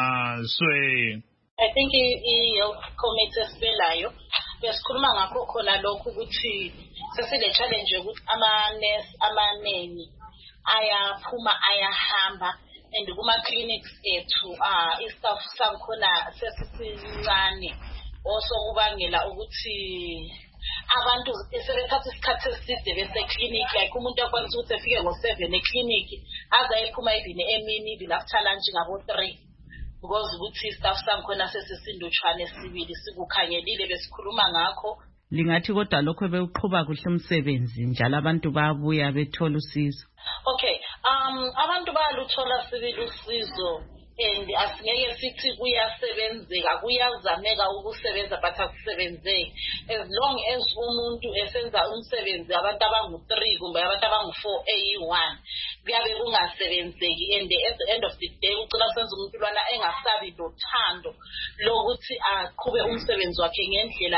amazwe. I think i-health committee esibelayo besikhuluma ngakho khona lokhu ukuthi sesile challenge ukuthi ama-nurse amaningi ayaphuma ayahamba and kuma-clinics ethu uh, istaff sakhona sesisincane also kubangela ukuthi abantu sebethatha isikhathi eside bese-clinic like umuntu akwanisa ukuthi efike ngo-seven e-clinic aze ayephuma even emini even after lunch ngabo-three because ukuthi istaff sakhona sesisindutshwane sibili sikukhangelile besikhuluma ngakho. Lingathi kodwa lokho bekuqhuba kuhle umsebenzi njalo abantu bayabuya bethola usizo. Okay, um abantu bayaluthola sibili usizo and asingeke sithi kuyasebenzeka kuyazameka ukusebenza but akusebenzeki as long as umuntu esenza umsebenzi abantu abangu three kumbe abantu abangu four A one kuyabe kungasebenzeki and at the end of the day ucela senza umuntu lwana engasabi lothando lokuthi aqhube umsebenzi wakhe ngendlela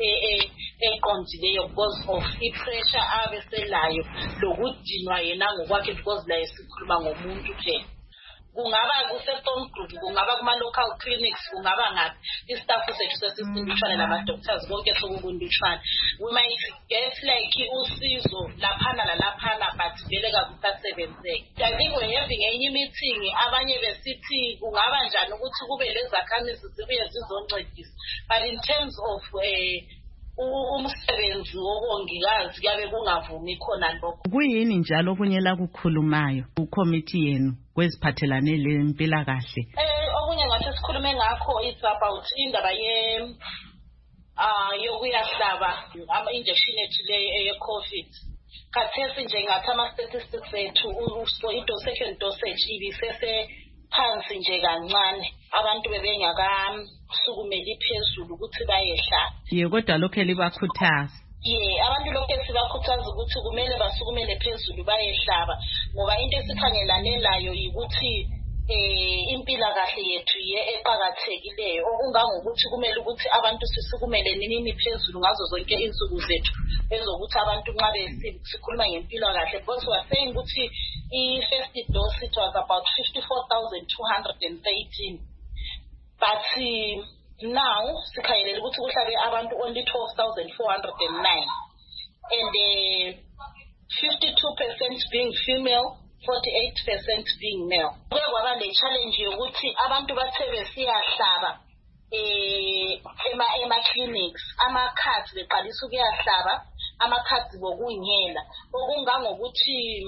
eqondileyo because of i-pressure abeselayo lokudinwa yena ngokwakhe because la esikhuluma ngomuntu nje kungaba kuse-Stone Group kungaba kuma-local clinics kungaba ngaphi istaff sethu sesisindutshwane lama-doctors konke sokukundutshwane we might get like usizo laphana lalaphana but vele kakusasebenzeki. I think we're having enye meeting abanye besithi kungaba njani ukuthi kube lezakhamizi zibuye zizoncedisa but in terms of uh, umsebenzi wobongikazi kuyabe kungavumi khona lokho. Kuyini njalo okunye la kukhulumayo ku-committee yenu kweziphathelane lempilakahle? Eh okunye ngathi sikhulume ngakho it's about indaba ye ah yokuyahlaba ama injection ethu le ye-COVID. Khathesi nje ngathi ama statistics ethu i second dosage ibisese phansi nje kancane abantu bebengaka sukumeli phezulu ukuthi bayehla. Ye kodwa lokho libakhuthaza. Ye abantu lokho sibakhuthaza ukuthi kumele basukumele phezulu bayehlaba ngoba into esikhangelane nayo ukuthi eh impilakahle yethu ye eqhakathekileyo okungangokuthi kumele ukuthi abantu sisukumele nini phezulu ngazo zonke insuku zethu ezokuthi abantu nxa besikhuluma ngempilakahle because we are saying ukuthi i-first dose it was about fifty-four thousand two hundred thirteen but uh, now sikhayelela ukuthi kuhlabe abantu only twelve thousand four hundred nine and uh, fifty-two percent being female forty-eight percent being male. Kuye kwaba le challenge yokuthi abantu bathe besiyahlaba eh ema ema clinics ama cards beqalisa ukuyahlaba ama cards bokunyela okungangokuthi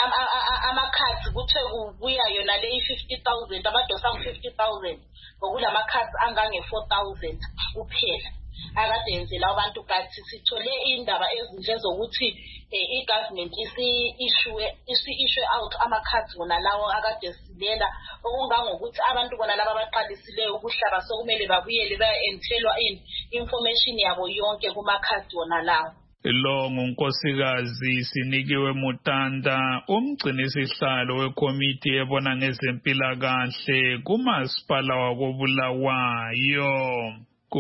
ama cards kuthe kubuya yona le fifty thousand abadosa ngu fifty thousand ngokulama cards angange four thousand kuphela akade yenzela abantu kathi sithole indaba ezinje zokuthi i-government isi issue isi issue out ama cards wona lawo akade silela okungangokuthi abantu bona laba abaqalisileyo ukuhlaba sokumele babuyele bayentelwa in information yabo yonke kuma cards wona lawo. Lo ngunkosikazi Sinikiwe Mutanda umgcinisihlalo wekomiti ebona ngezempilakahle kumasipala wakoBulawayo.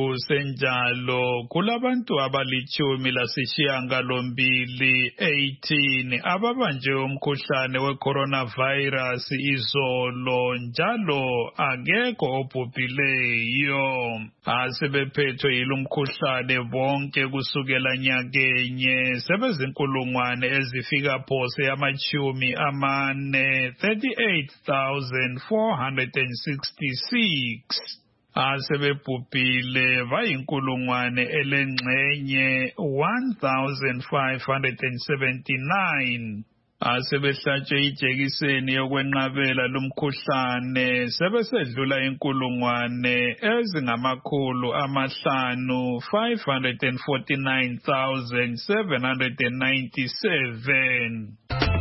Kusenjalo kulabantu abalichumi lasishiyangalombili eighteen ababanjwe umkhuhlane we-coronavirus izolo njalo akekho obhubhileyo. Asebephethwe yilumkhuhlane bonke kusukela nyakenye sebezinkulungwane ezifika phose amachumi amane thirty-eight thousand four hundred sixty-six. Asebebhubhile bayinkulungwane elengxenye one thousand five hundred seventy-nine. Asebehlatshwe ijekiseni yokwenqabela lumkhuhlane sebesedlula inkulungwane ezingamakhulu amahlanu five hundred forty-nine thousand seven hundred ninety-seven.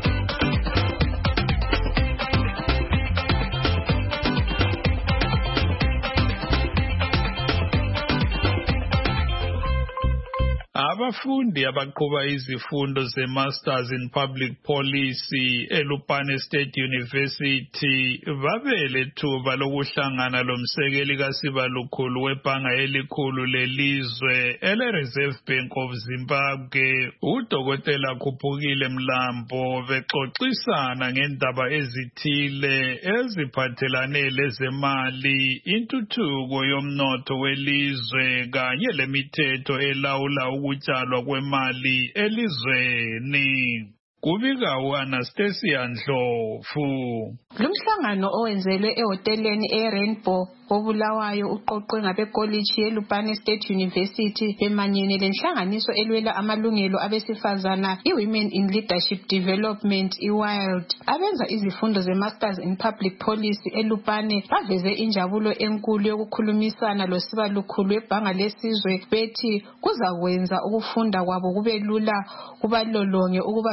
Abafundi abaqhuba izifundo ze-Masters in Public Policy eLupane State University babele thuba lokuhlangana lomsekeli kaSibalukhulu webhanga elikhulu lelizwe ele-Reserve Bank of Zimbabwe uDokotela Khuphukile Mlambo bexoxisana ngendaba ezithile eziphathelane lezemali, intuthuko yomnotho welizwe kanye lemithetho elawula ukutshalwa kwemali elizweni. Kubika u-Anastasia Ndlovu. Lumhlangano owenzelwe ehoteleni e-Rainbow koBulawayo uqoqwe ngabekoliji yeLupane State University bemanyene lenhlanganiso elwela amalungelo abesifazana i-Women in Leadership Development i-WILD abenza izifundo ze-Masters in Public Policy eLupane baveze injabulo enkulu yokukhulumisana loSibalukhulu webhanga lesizwe bethi kuzakwenza ukufunda kwabo kube lula kubalolonge ukuba zingcwe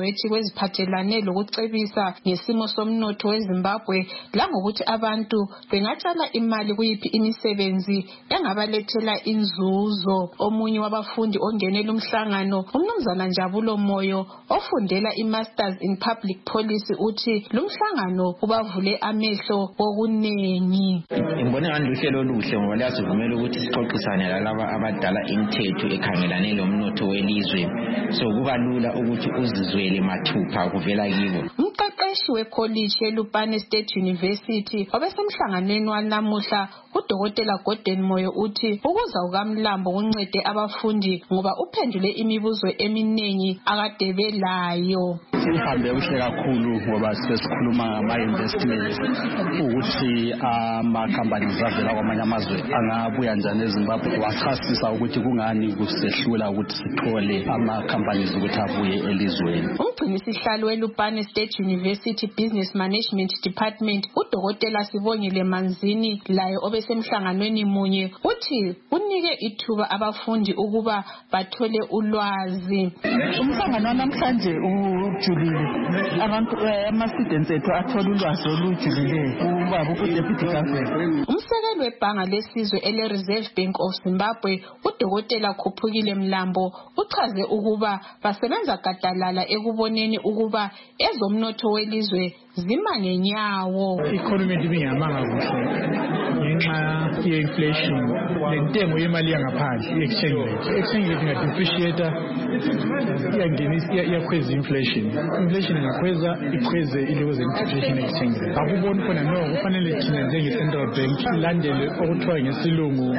umgcwetshi kweziphathelane lokucebisa ngesimo somnotho weZimbabwe langokuthi abantu bengatshala imali kuyiphi imisebenzi engabalethela inzuzo. Omunye wabafundi ongenela umhlangano, umnumzana Njabulo Moyo ofundela iMasters in Public Policy, uthi lumhlangano ubavule amehlo okunengi. Ngibona ngani luhlelo oluhle ngoba liyasivumela ukuthi sixoxisane lalaba abadala imithetho ekhangelane lomnotho welizwe, so kuba lula ukuthi uzizwele mathupha kuvela kibo. Umqeqeshi wecollege eLupane State University obesemhlanganweni wanamuhla uDokotela Gordon Moyo uthi ukuza ukaMlambo kuncede abafundi ngoba uphendule imibuzo eminengi akade belayo. Sihambe kuhle kakhulu ngoba sesikhuluma ngama investments ukuthi ama companies avela kwamanye amazwe angabuya njani eZimbabwe. Wachasisa ukuthi kungani kusehlula ukuthi sithole ama companies ukuthi abuye elizweni. Umgcinisihlalo weLupane State University Business Management Department uDokotela Sibongile Manzini laye obesemhlanganweni munye uthi unike ithuba abafundi ukuba bathole ulwazi. Umhlangano namhlanje ujulile abantu ama students ethu athola ulwazi olujulile ubaba uDeputy Governor. Umsekeli webhanga lesizwe ele Reserve Bank of Zimbabwe uDokotela Khuphukile Mlambo uchaze ukuba basebenza gadalala ekuboneni ukuba ezomnotho welizwe zima ngenyawo. Economy ibingamanga kuhle ngenxa ye inflation lentengo yemali yangaphandle exchange rate. Exchange rate ingadepreciate iyangenisa iyakhweza inflation. Inflation ingakhweza ikhweze ilevel inflation exchange rate. Akuboni khona no kufanele thina njenge central bank ilandele okuthiwa ngesilungu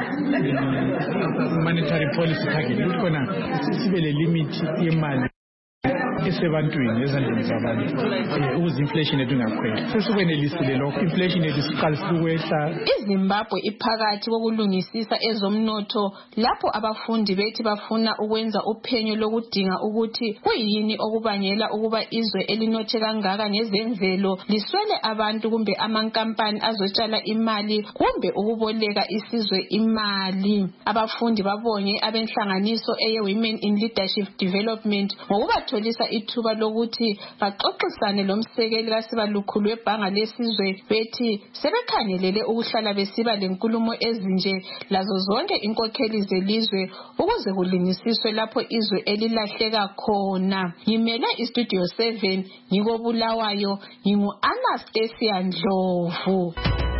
monetary policy target. Ukuthi khona sibe le limit yemali esebantwini ezandleni zabantu ukuze inflation ethu ingakhwela. Sesukwenelisile lokho inflation ethu siqalisa ukwehla. iZimbabwe iphakathi kokulungisisa ezomnotho lapho abafundi bethi bafuna ukwenza uphenyo lokudinga ukuthi kuyini okubangela ukuba izwe elinothe kangaka ngezemvelo liswele abantu kumbe amankampani azotshala imali kumbe ukuboleka isizwe imali. Abafundi babonge abenhlanganiso eye Women in Leadership Development ngokubatholisa ithuba lokuthi baxoxisane lomsekeli kaSibalukhulu webhanga lesizwe bethi sebekhangelele ukuhlala besiba lenkulumo ezinje lazo zonke inkokheli zelizwe ukuze kulingisiswe lapho izwe elilahleka khona. Ngimele iStudio seven ngikobulawayo ngingu Anastasia Ndlovu.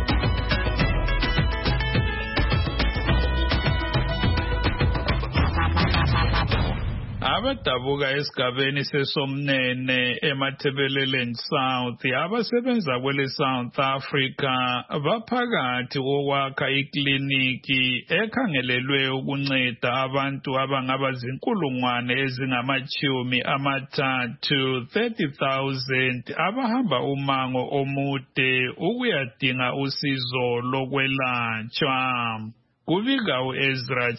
Abadabuka esigabeni sesomnene eMathebeleleni South abasebenza kwele South Africa baphakathi kokwakha ikliniki ekhangelelwe ukunceda abantu abangaba zinkulungwane ezingamachumi amathathu thirty thousand abahamba umango omude ukuyadinga usizo lokwelatshwa. Kubika uEzra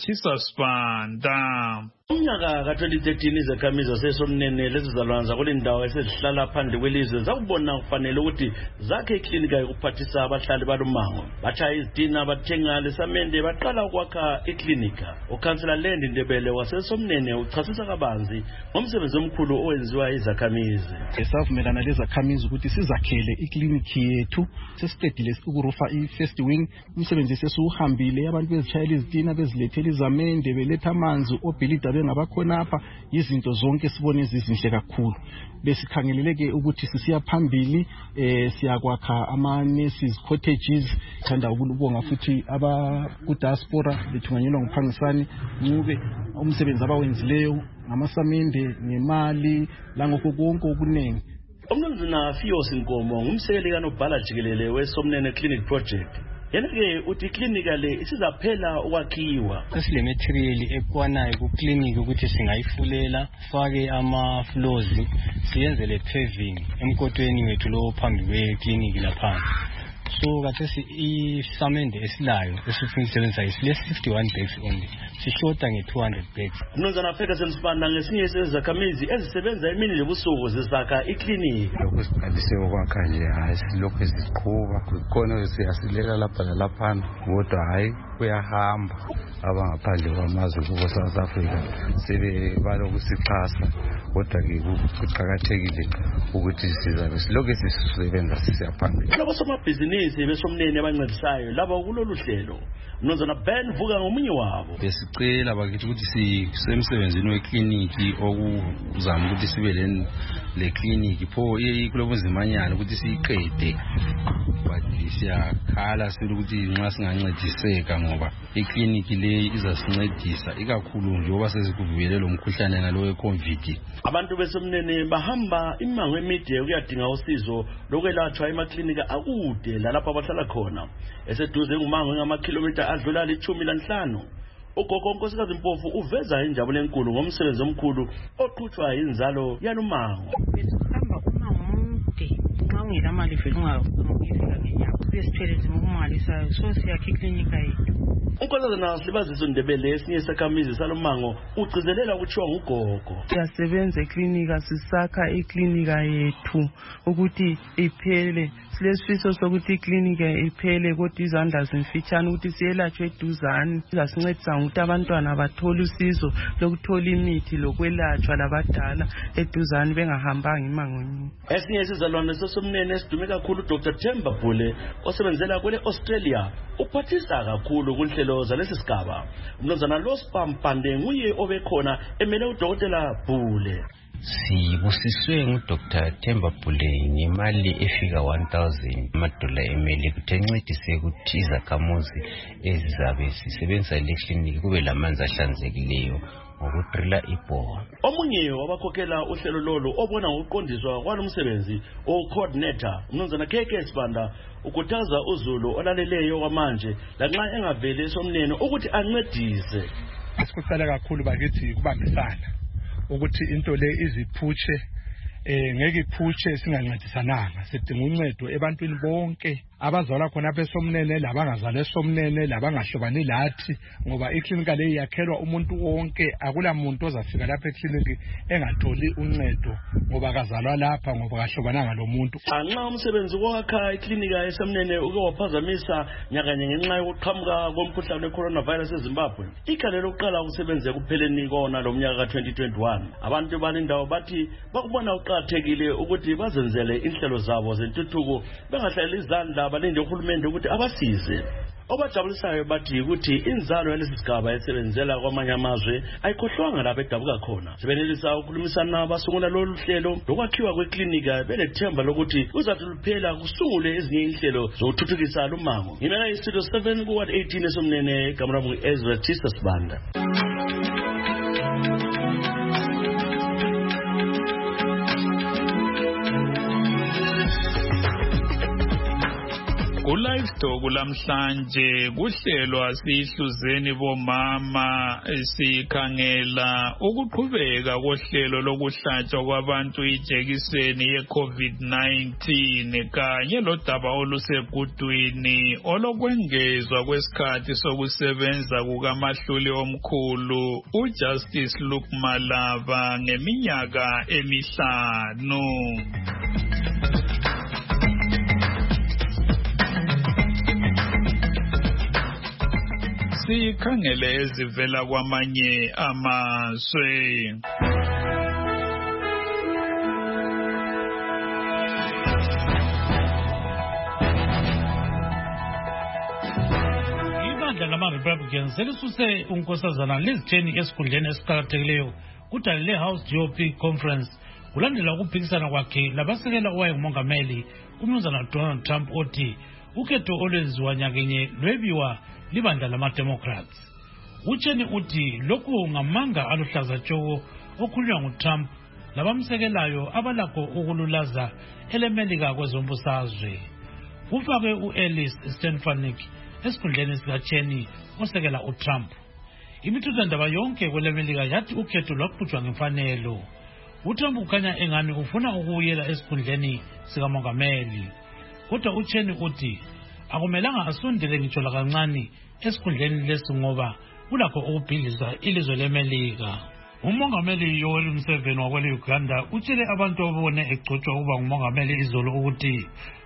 Chisasipanda. Umnyaka ka twenty thirteen izakhamizi zasesomnene lezizalwana kule ndawo esezihlala phandle kwelizwe zakubona kufanele ukuthi zakhe iklinika yokuphathisa abahlali balumango. Batshaya izitina bathenga lesamende baqala ukwakha iklinika. Ukhansela Lendi Ndebele wasesomnene uchasisa kabanzi ngomsebenzi omkhulu owenziwa izakhamizi. Savumelana lezakhamizi ukuthi sizakhele ikliniki yethu sesiqedile ukurufa i-first wing. Umsebenzi sesuhambile abantu bezitshayela izitina bezilethela izamende beletha amanzi obhilida ngabakhonapha izinto zonke sibone izinhle kakhulu. Besikhangeleleke ukuthi sisiya phambili eh siyakwakha ama nurses cottages. Thanda ukubonga futhi aba ku diaspora bethunganyelwa ngophangisani ncube umsebenzi abawenzileyo ngamasamende nemali langokho konke okunengi. Umnumzana Fiyos Nkomo ngumsekeli kaNobhala Jikelele weSomnene Clinic Project. Yenake uthi klinika le isizaphela ukwakhiwa. Sesile material ekwanayo ku clinic ukuthi singayifulela fake ama floors siyenze le paving emkotweni wethu lo phambi kwe clinic lapha. So kathesi isamende esilayo esifuna ukusebenza isile fifty-one beds only. Sishota nge two hundred beds. Mnumzana Ferguson Sipanda ngesinye sezakhamizi ezisebenza emini lebusuku zisakha iklinika. Lokho siqalise ukwakha nje hayi lokho siziqhuba kukhona siyasilela lapha lapha kodwa hayi kuyahamba abangaphandle kwamazwe kubo South Africa sebalokusixhasa, kodwa-ke kuqakathekile ukuthi sizabe silokhu sisebenza sisiyaphambili. Labo somabhizinisi besomnene abancedisayo labo kulolu hlelo, Mnumzana Ben Vuka ngomunye wabo. Besicela bakithi ukuthi sisemsebenzini wekliniki okuzama ukuthi sibe le kliniki pho kulobuzimanyana ukuthi siyiqede, but siyakhala sithi ukuthi nxa singancediseka ngoba ikliniki le izasincedisa ikakhulu njengoba sesikuvikelele lo mkhuhlane nalo we-COVID. Abantu besomnene bahamba imango emide ukuyadinga usizo lokwelatshwa emaklinika akude lalapho abahlala khona, eseduze ngumango ngamakhilomitha adlula lichumi lanhlanu. Ugogo uNkosikazi Mpofu uveza injabulo enkulu ngomsebenzi omkhulu oqhutshwa yinzalo yalumango. Besihamba umango omude nxa ungela mali vele ungafika ngenyanga besipheleze ukumangalisayo, so siyakha iklinika yethu. Unkosazana Slibaziso Ndebele esinye isakhamizi salumango ugcizelela ukuthiwa ngugogo. Siyasebenza eklinika, sisakha iklinika yethu ukuthi iphele. Silesifiso sokuthi iklinika iphele kodwa izandla zimfitshane ukuthi siyelatshwe eduzane. Sizasincedisa ngokuthi abantwana bathole usizo lokuthola imithi lokwelatshwa labadala eduzane bengahambanga imango emide. Esinye isizalwane sesomnene esidume kakhulu Doctor Themba Bhule osebenzela kwele Australia uphathisa kakhulu kunhlelo zalesi sigaba. Mnumzana Losipha Mpande nguye obekhona emele uDokotela Bhule. Sibusiswe nguDoctor Themba Bhule ngemali efika one thousand amadola emele ukuthi encedise ukuthi izakhamuzi ezizabe sisebenza le clinic kube lamanzi ahlanzekileyo ngokutrila ibhola. Omunye wabakhokhela uhlelo lolu obona ngokuqondiswa kwalomsebenzi o-coordinator Mnumzana K K Sibanda ukuthaza uzulu olaleleyo kwamanje lanxa engavele esomnene ukuthi ancedise. Sikucela kakhulu bakithi kubambisana ukuthi into le iziphutshe eh ngeke iphutshe singancedisananga. Sidinga uncedo ebantwini bonke abazalwa khona besomnene labangazalwa esomnene labangahlobani lathi, ngoba iklinika le yakhelwa umuntu wonke. Akula muntu ozafika lapha ekliniki engatholi uncedo ngoba kazalwa lapha ngoba kahlobananga lo muntu. Nxa umsebenzi wakha iklinika esomnene uke waphazamisa nyakanye ngenxa yokuqhamuka komkhuhlane we-coronavirus eZimbabwe, ikhala lokuqala ukusebenza kupheleni kona lo mnyaka ka twenty twenty-one, abantu balindawo bathi bakubona uqakathekile ukuthi bazenzele inhlelo zabo zentuthuko bengahlali izandla balinde uhulumende ukuthi abasize. Obajabulisayo bathi ukuthi inzalo yalesi sigaba esebenzela kwamanye amazwe ayikhohlwanga lapha edabuka khona. Sibenelisa ukukhulumisana basungula lolu hlelo lokwakhiwa kweklinika belethemba lokuthi uzathi luphela kusungule ezinye inhlelo zokuthuthukisa lumango. Ngimela istudio seven ku one eighteen esomnene kaMramu Ezra Tisa Sibanda. Ku-Livestock lamhlanje kuhlelwa sihluzeni bomama sikhangela ukuqhubeka kohlelo lokuhlatshwa kwabantu ijekiseni ye-COVID nineteen kanye lodaba olusegudwini olokwengezwa kwesikhathi sokusebenza kukamahluli omkhulu uJustice Luke Malava ngeminyaka emihlanu. Sikhangele ezivela kwamanye amazwe. Ibandla lama-Republicans selisuse unkosazana Liz Cheney esikhundleni esiqakathekileyo kudalile House G O P Conference kulandela ukuphikisana kwakhe labasekela owayengumongameli uMnumzana Donald Trump othi ukhetho olwenziwa nyakenye lwebiwa libandla lama-Democrats. Ucheni uthi lokhu ngamanga aluhlaza tshoko okhulunywa nguTrump labamsekelayo abalakho ukululaza elemelika kwezombusazwe. Kufake u-Alice Stefanik esikhundleni sikaCheney osekela uTrump. Imithethwandaba yonke kwelemelika yathi ukhetho lwaqhutshwa ngemfanelo. uTrump ukhanya engani ufuna ukuyela esikhundleni sikamongameli. Kodwa uCheney uthi akumelanga asondele ngitsho lakancane esikhundleni lesi ngoba kulakho ukubhidliza ilizwe lemelika. Umongameli Yoweri Museveni wakwele Uganda utshele abantu abone egcotshwa ukuba ngumongameli izolo ukuthi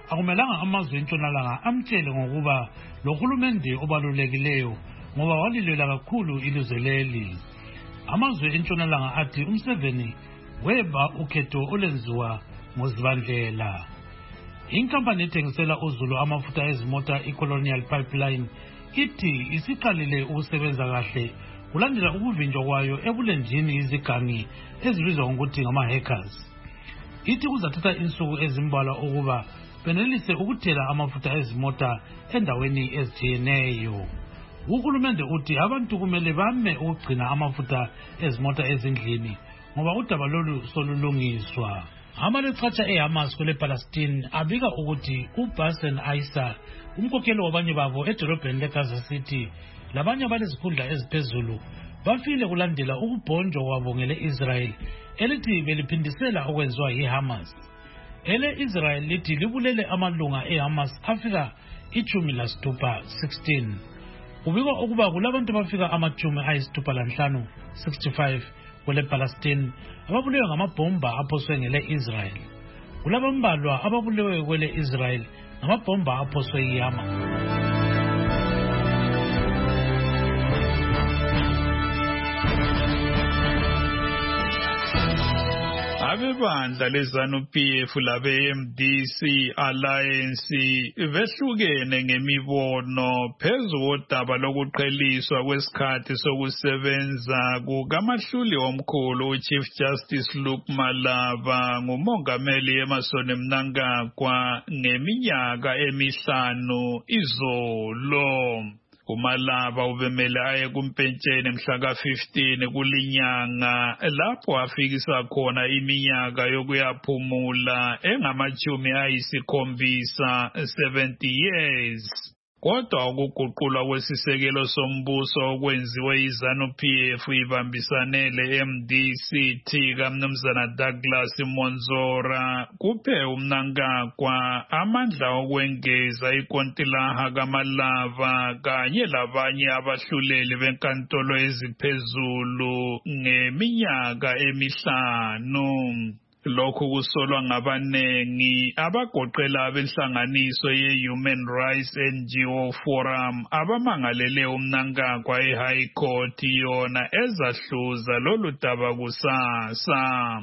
akumelanga amazwe entshonalanga amtshele ngokuba lo hulumende obalulekileyo ngoba walilela kakhulu ilizwe leli. Amazwe entshonalanga athi uMseveni weba ukhetho olenziwa ngozibandlela. Inkampani ethengisela uZulu amafutha ezimota iColonial Pipeline ithi isiqalile ukusebenza kahle kulandela ukuvinjwa kwayo ebulenjini izigangi ezibizwa ngokuthi ngama-hackers. Ithi kuzathatha insuku ezimbalwa ukuba benelise ukuthela amafutha ezimota endaweni ezitshiyeneyo. Uhulumende uthi abantu kumele bame ukugcina amafutha ezimota ezindlini ngoba udaba lolu solulungiswa. Amalechacha eHamas kule Palestine abika ukuthi uBassem Issa, umkhokheli wabanye babo edolobheni leGaza City, labanye abalezikhundla eziphezulu bafile kulandela ukubhonjwa kwabo ngele Israel elithi beliphindisela okwenziwa yiHamas. Ele Israel lithi libulele amalunga eHamas afika ichumi lasithupha sixteen. Kubikwa ukuba kulabantu abafika amachumi ayisithupha lanhlanu sixty-five kule Palestine ababulewe ngamabhomba aphoswe ngele Israel. Kulabambalwa ababulewe kwele Israel ngamabhomba aphoswe yiHamas. Abebandla leZanu-P F labe-M D C Alliance behlukene ngemibono phezu kodaba lokuqheliswa kwesikhathi sokusebenza kukaMahluli omkhulu uChief Justice Luke Malaba ngumongameli Emmerson Mnangagwa ngeminyaka emihlanu izolo. uMalaba ubemele aye kumpentsheni mhla ka fifteen kulinyanga lapho afikisa khona iminyaka yokuyaphumula engamachumi ayisikhombisa seventy years. Kodwa ukuguqulwa kwesisekelo sombuso okwenziwe iZanu-P F ibambisane le-M D C T kaMnumzana Douglas Monzora kuphe uMnangagwa amandla okwengeza ikontilaha kaMalaba kanye labanye abahluleli benkantolo eziphezulu ngeminyaka emihlanu. Lokhu kusolwa ngabanengi abagoqela abenhlanganiso ye-Human Rights N G O Forum abamangalele uMnangagwa e-High Court yona ezahluza lolu daba kusasa.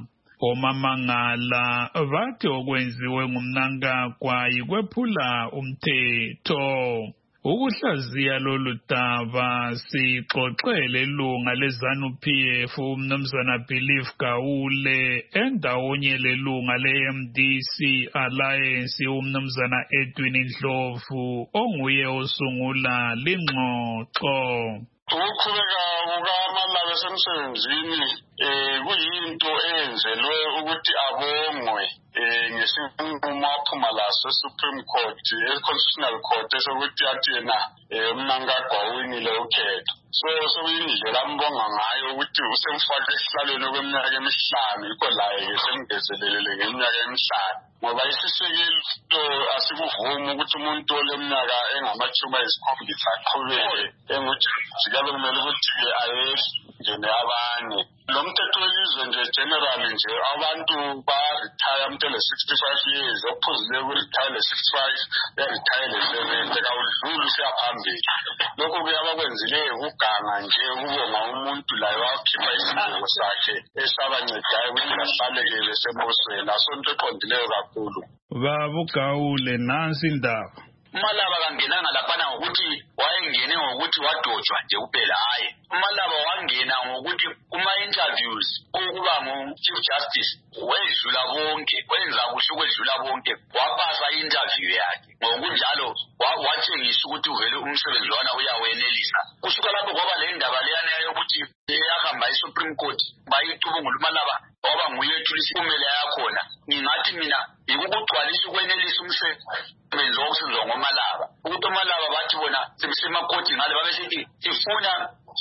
Omamangala bathi okwenziwe nguMnangagwa yikwephula umthetho. Ukuhlaziya lolu daba sixoxele ilunga leZanu-P F uMnumzana Believe Gawule endawonye lelunga le-M D C Alliance uMnumzana Edwin Ndlovu onguye osungula lingxoxo. Ukuqhubeka kukaMalaba esemsebenzini eh kuyinto eyenzelwe ukuthi abongwe eh ngesinqumo aphuma laso eSupreme Court eConstitutional Court esokuthi athi yena uMnangagwa winile ukhetho. So sokuyindlela ambonga ngayo ukuthi usemfake esihlalweni kweminyaka emihlanu yikho laye semgezelelele ngeminyaka emihlanu ngoba isisekelo asikuvumi ukuthi umuntu oleminyaka engamachumi ayisikhombisa aqhubeke engujuji kabe kumele ukuthi ayengene abanye. Lo mthetho welizwe nje generally nje abantu ba-retire umuntu ele-sixty-five years okuphuzile ku-retire le-sixty-five be-retire le-seventy kawudluli usiyaphambili. Lokho kuyabakwenzileyo ukuganga nje ukubonga umuntu laye wakhipha isinqumo sakhe esabancedayo ukuthi bahlelekele sembusweni asonto eqondileyo kakhulu. Babugawule nansi indaba. uMalaba kangenanga laphana ngokuthi wayengene ngokuthi wadotshwa nje kuphela hayi. uMalaba wangena ngokuthi kuma-interviews ukuba ngu-Chief Justice wedlula bonke wenza kuhle ukwedlula bonke wapasa i-interview yakhe ngokunjalo watshengisa ukuthi uvele umsebenzi wana uyawenelisa. Kusuka lapho kwaba le ndaba leyana yokuthi eyahamba i-Supreme Court bayicubungula uMalaba waba nguye ethulisa impumela yakhona. Ngingathi mina yikugcwalisa ukwenelisa umsebenzi wokusenziwa ngoMalaba ukuthi uMalaba bathi bona sebesemakoti ngale babesithi sifuna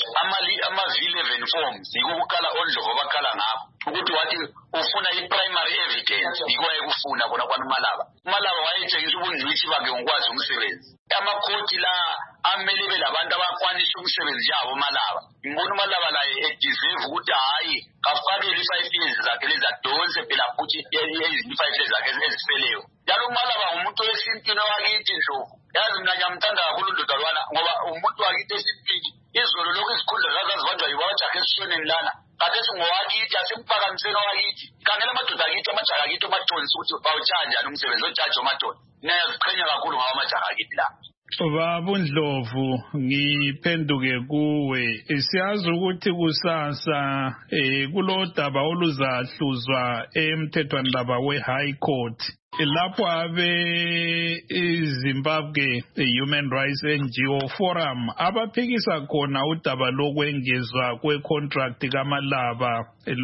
ama-V eleven forms yiko kuqala ondlovu abaqala ngapho ukuthi wathi ufuna i-primary evidence yiko wayekufuna bona kwaNumalaba. uMalaba wayetshengisa ubungcitshi bakhe ngokwazi umsebenzi. Amakhoti la amele belabantu abakwanisa umsebenzi yabo uMalaba. Ngibona uMalaba laye edeserve ukuthi hayi kafakele i-five years zakhe lezadonse phela futhi i-five years zakhe eziseleyo. Njalo uMalaba ngumuntu ngiyamthanda kakhulu ndodalwana ngoba umuntu wakithi esipili izolo lokhu isikhundla zazazibanjwa yibo abajaha esishoneni lana kade singowakithi asimpakamiseni owakithi khangela amadoda akithi amajaha akithi omatonsi ukuthi bawutshala njani umsebenzi ojaji omatonsi niyaziqhenya kakhulu ngawo amajaha akithi la. Baba uNdlovu ngiphenduke kuwe siyazi ukuthi kusasa eh kulodaba oluzahluzwa emthethwandaba we-High Court lapho abe iZimbabwe Human Rights N G O Forum abaphikisa khona udaba lokwengezwa kwecontract kaMalaba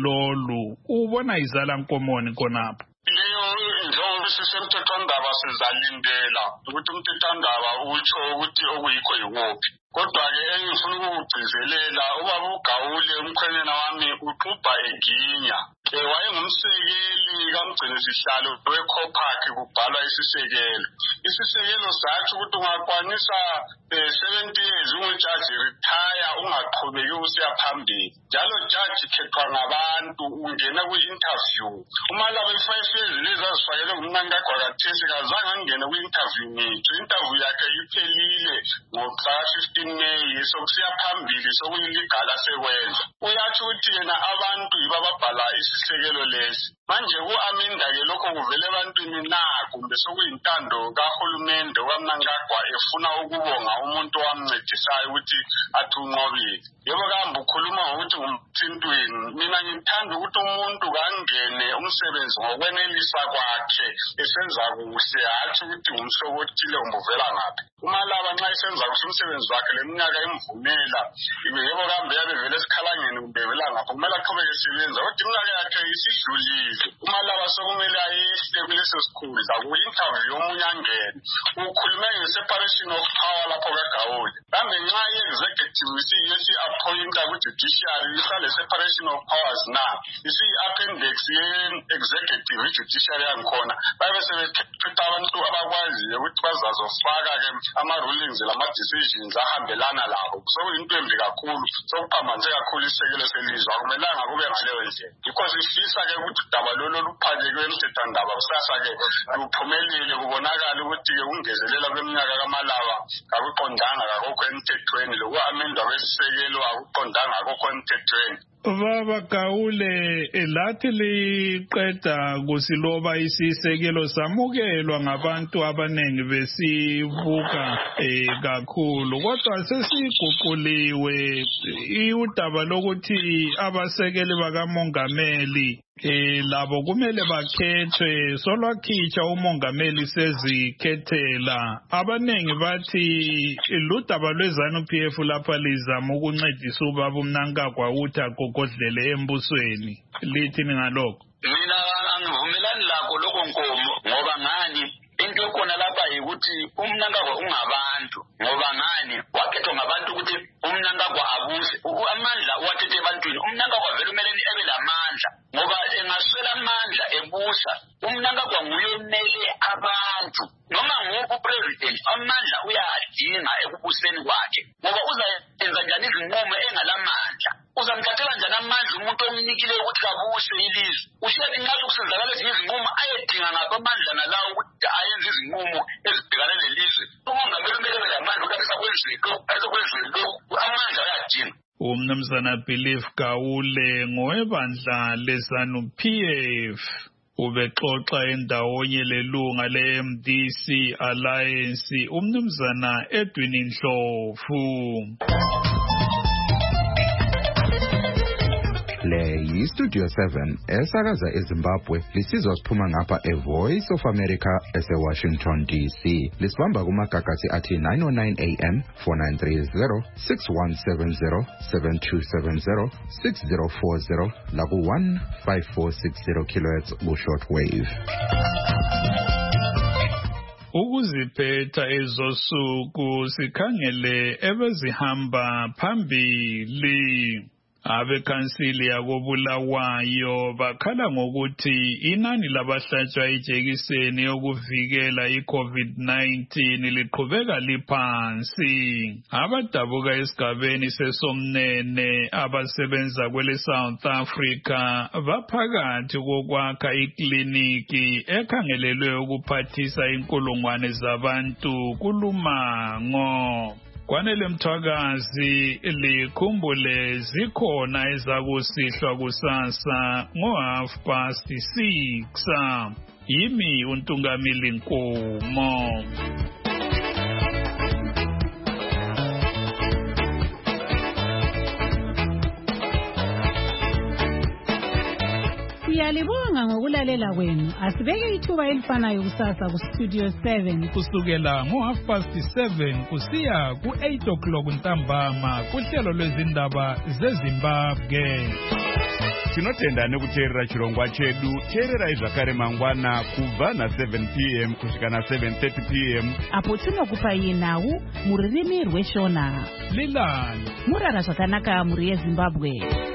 lolu ubona izala nkomoni khonapho. Njengoba sisemthethwandaba sizalindela ukuthi umthethwandaba utsho ukuthi okuyikho yiwophi. Kodwa-ke engifuna ukukugcizelela ubaba uGawule umkhwenyana wami uxubha eginya. Wayengumsekeli kamgcinisihlalo we-COPAC kubhalwa isisekelo. Isisekelo sathi ukuthi ungakwanisa seventy years ungujaji retire ungaqhubeki usiya phambili. Njalo jaji khethwa ngabantu ungena kwi-interview. Umalaba i-five years lezi azifakele ngumnankagwa kathesi kazange angene kwi-interview ngitho. Interview yakhe iphelile ngomhla fifteen May sokusiya phambili sokuyiligal asekwenza. Uyathi ukuthi yena abantu yibababhala isisekelo lesi. Manje ku-Aminda-ke lokho kuvele ebantwini na kumbe sokuyintando kahulumende kaMnangagwa efuna ukubonga umuntu owamncedisayo ukuthi athi unqobile. Yebo kambe ukhuluma ngokuthi ngumthintweni. Mina ngithanda ukuthi umuntu kangene umsebenzi ngokwenelisa kwakhe esenza kuhle hathi ukuthi ngumhlobo othile umbuvela ngaphi. Umalaba nxa esenza kuhle umsebenzi wakhe leminyaka emvumela yebo kambe yabe vele esikhalangeni kumbe vela ngapho kumele aqhubeke esebenza kodwa iminyaka yakhe isidlulile. Umalaba sokumele ayehle kuleso sikhundla ku-interview yomunye angene. Ukhulume nge-separation of power lapho kaGawule. Kambe nxa i-executive isi-appointa ku-judiciary isale separation of powers na isi-appendix ye-executive i-judiciary yangikhona babe sebekhetha abantu abakwaziyo ukuthi bazazofaka-ke ama-rulings lama-decisions ahambelana labo. Sokuyinto embi kakhulu sokuphambanise kakhulu isekelo selizwe akumelanga kube ngaleyo ndlela. Yikho sifisa-ke ukuthi udaba lolo luphakeke emthethwandaba kusasa-ke luphumelele kubonakala ukuthi-ke ukungezelela kweminyaka kaMalaba kakuqondanga kakokho emthethweni loku-amendwa kwesisekelo akuqondanga kakokho emthethweni. Baba Gawule lathi liqeda kusiloba isisekelo samukelwa ngabantu abanengi besibuka eh kakhulu kodwa sesiguquliwe udaba lokuthi abasekeli bakamongameli eh labo kumele bakhethwe solwakhitsha umongameli sezikhethela abanengi bathi ludaba lweZANU P F lapha lizama ukuncedisa ubaba uMnangagwa ukuthi agogodlele embusweni lithini ngalokho. Mina angivumelani lakho lokho Nkomo ngoba ngani into ekhona lapha yikuthi uMnangagwa ungabantu ngoba ngani wakhethwa ngabantu ukuthi uMnangagwa abuse amandla wathethe ebantwini. uMnangagwa vele kumele ebe lamandla ngoba engaswela amandla ebusa. uMnangagwa nguye omele abantu noma nguphi president amandla uyadinga ekubuseni kwakhe ngoba uzayenza njani izinqumo engalamandla. Uzamthathela njani amandla umuntu omnikile ukuthi kabuse ilizwe. Ushiyani nxa sokusenzakala ezinye izinqumo ayedinga ngapha amandla nalawo ukuthi ayenze izinqumo ezibhekane lelizwe. Umongameli kumele ebe lamandla ukuthi abesakwenziwe abesakwenziwe amandla uyadinga. Umnumzana Belief Gawule ngowebandla leZANU P F ubexoxa endawonye lelunga le-M D C Alliance umnumzana Edwin Ndlovu. Le yi-Studio seven esakaza eZimbabwe lisizwa siphuma ngapha e-Voice of America ese-Washington D C. Lisibamba kumagagasi athi nine oh nine A M, four nine three zero, six one seven zero, seven two seven zero, six zero four zero laku one five four six zero kilohertz ku-shortwave. Ukuziphetha ezosuku sikhangele ebezihamba phambili. Abekhansili yakobulawayo bakhala ngokuthi inani labahlatshwa ijekiseni yokuvikela i-COVID nineteen liqhubeka liphansi. Abadabuka esigabeni seSomnene abasebenza kwele South Africa baphakathi kokwakha ikliniki ekhangelelwe ukuphathisa inkulungwane zabantu kulumango. Kwanele Mthwakazi likhumbule zikhona ezakusihlwa kusasa ngo half past six. Yimi uNtungamili Nkomo. Siyalibonga ngokulalela kwenu. Asibeke ithuba elifanayo kusasa ku Studio seven kusukela ngo half past seven kusiya ku eight o'clock ntambama kuhlelo lwezindaba zeZimbabwe. Tinotenda nekuteerera chirongwa chedu. Teererai zvakare mangwana kubva na seven p m kusvika na seven thirty p m apo tinokupai nhau mururimi rweshona. Lilani murara zvakanaka muri yeZimbabwe.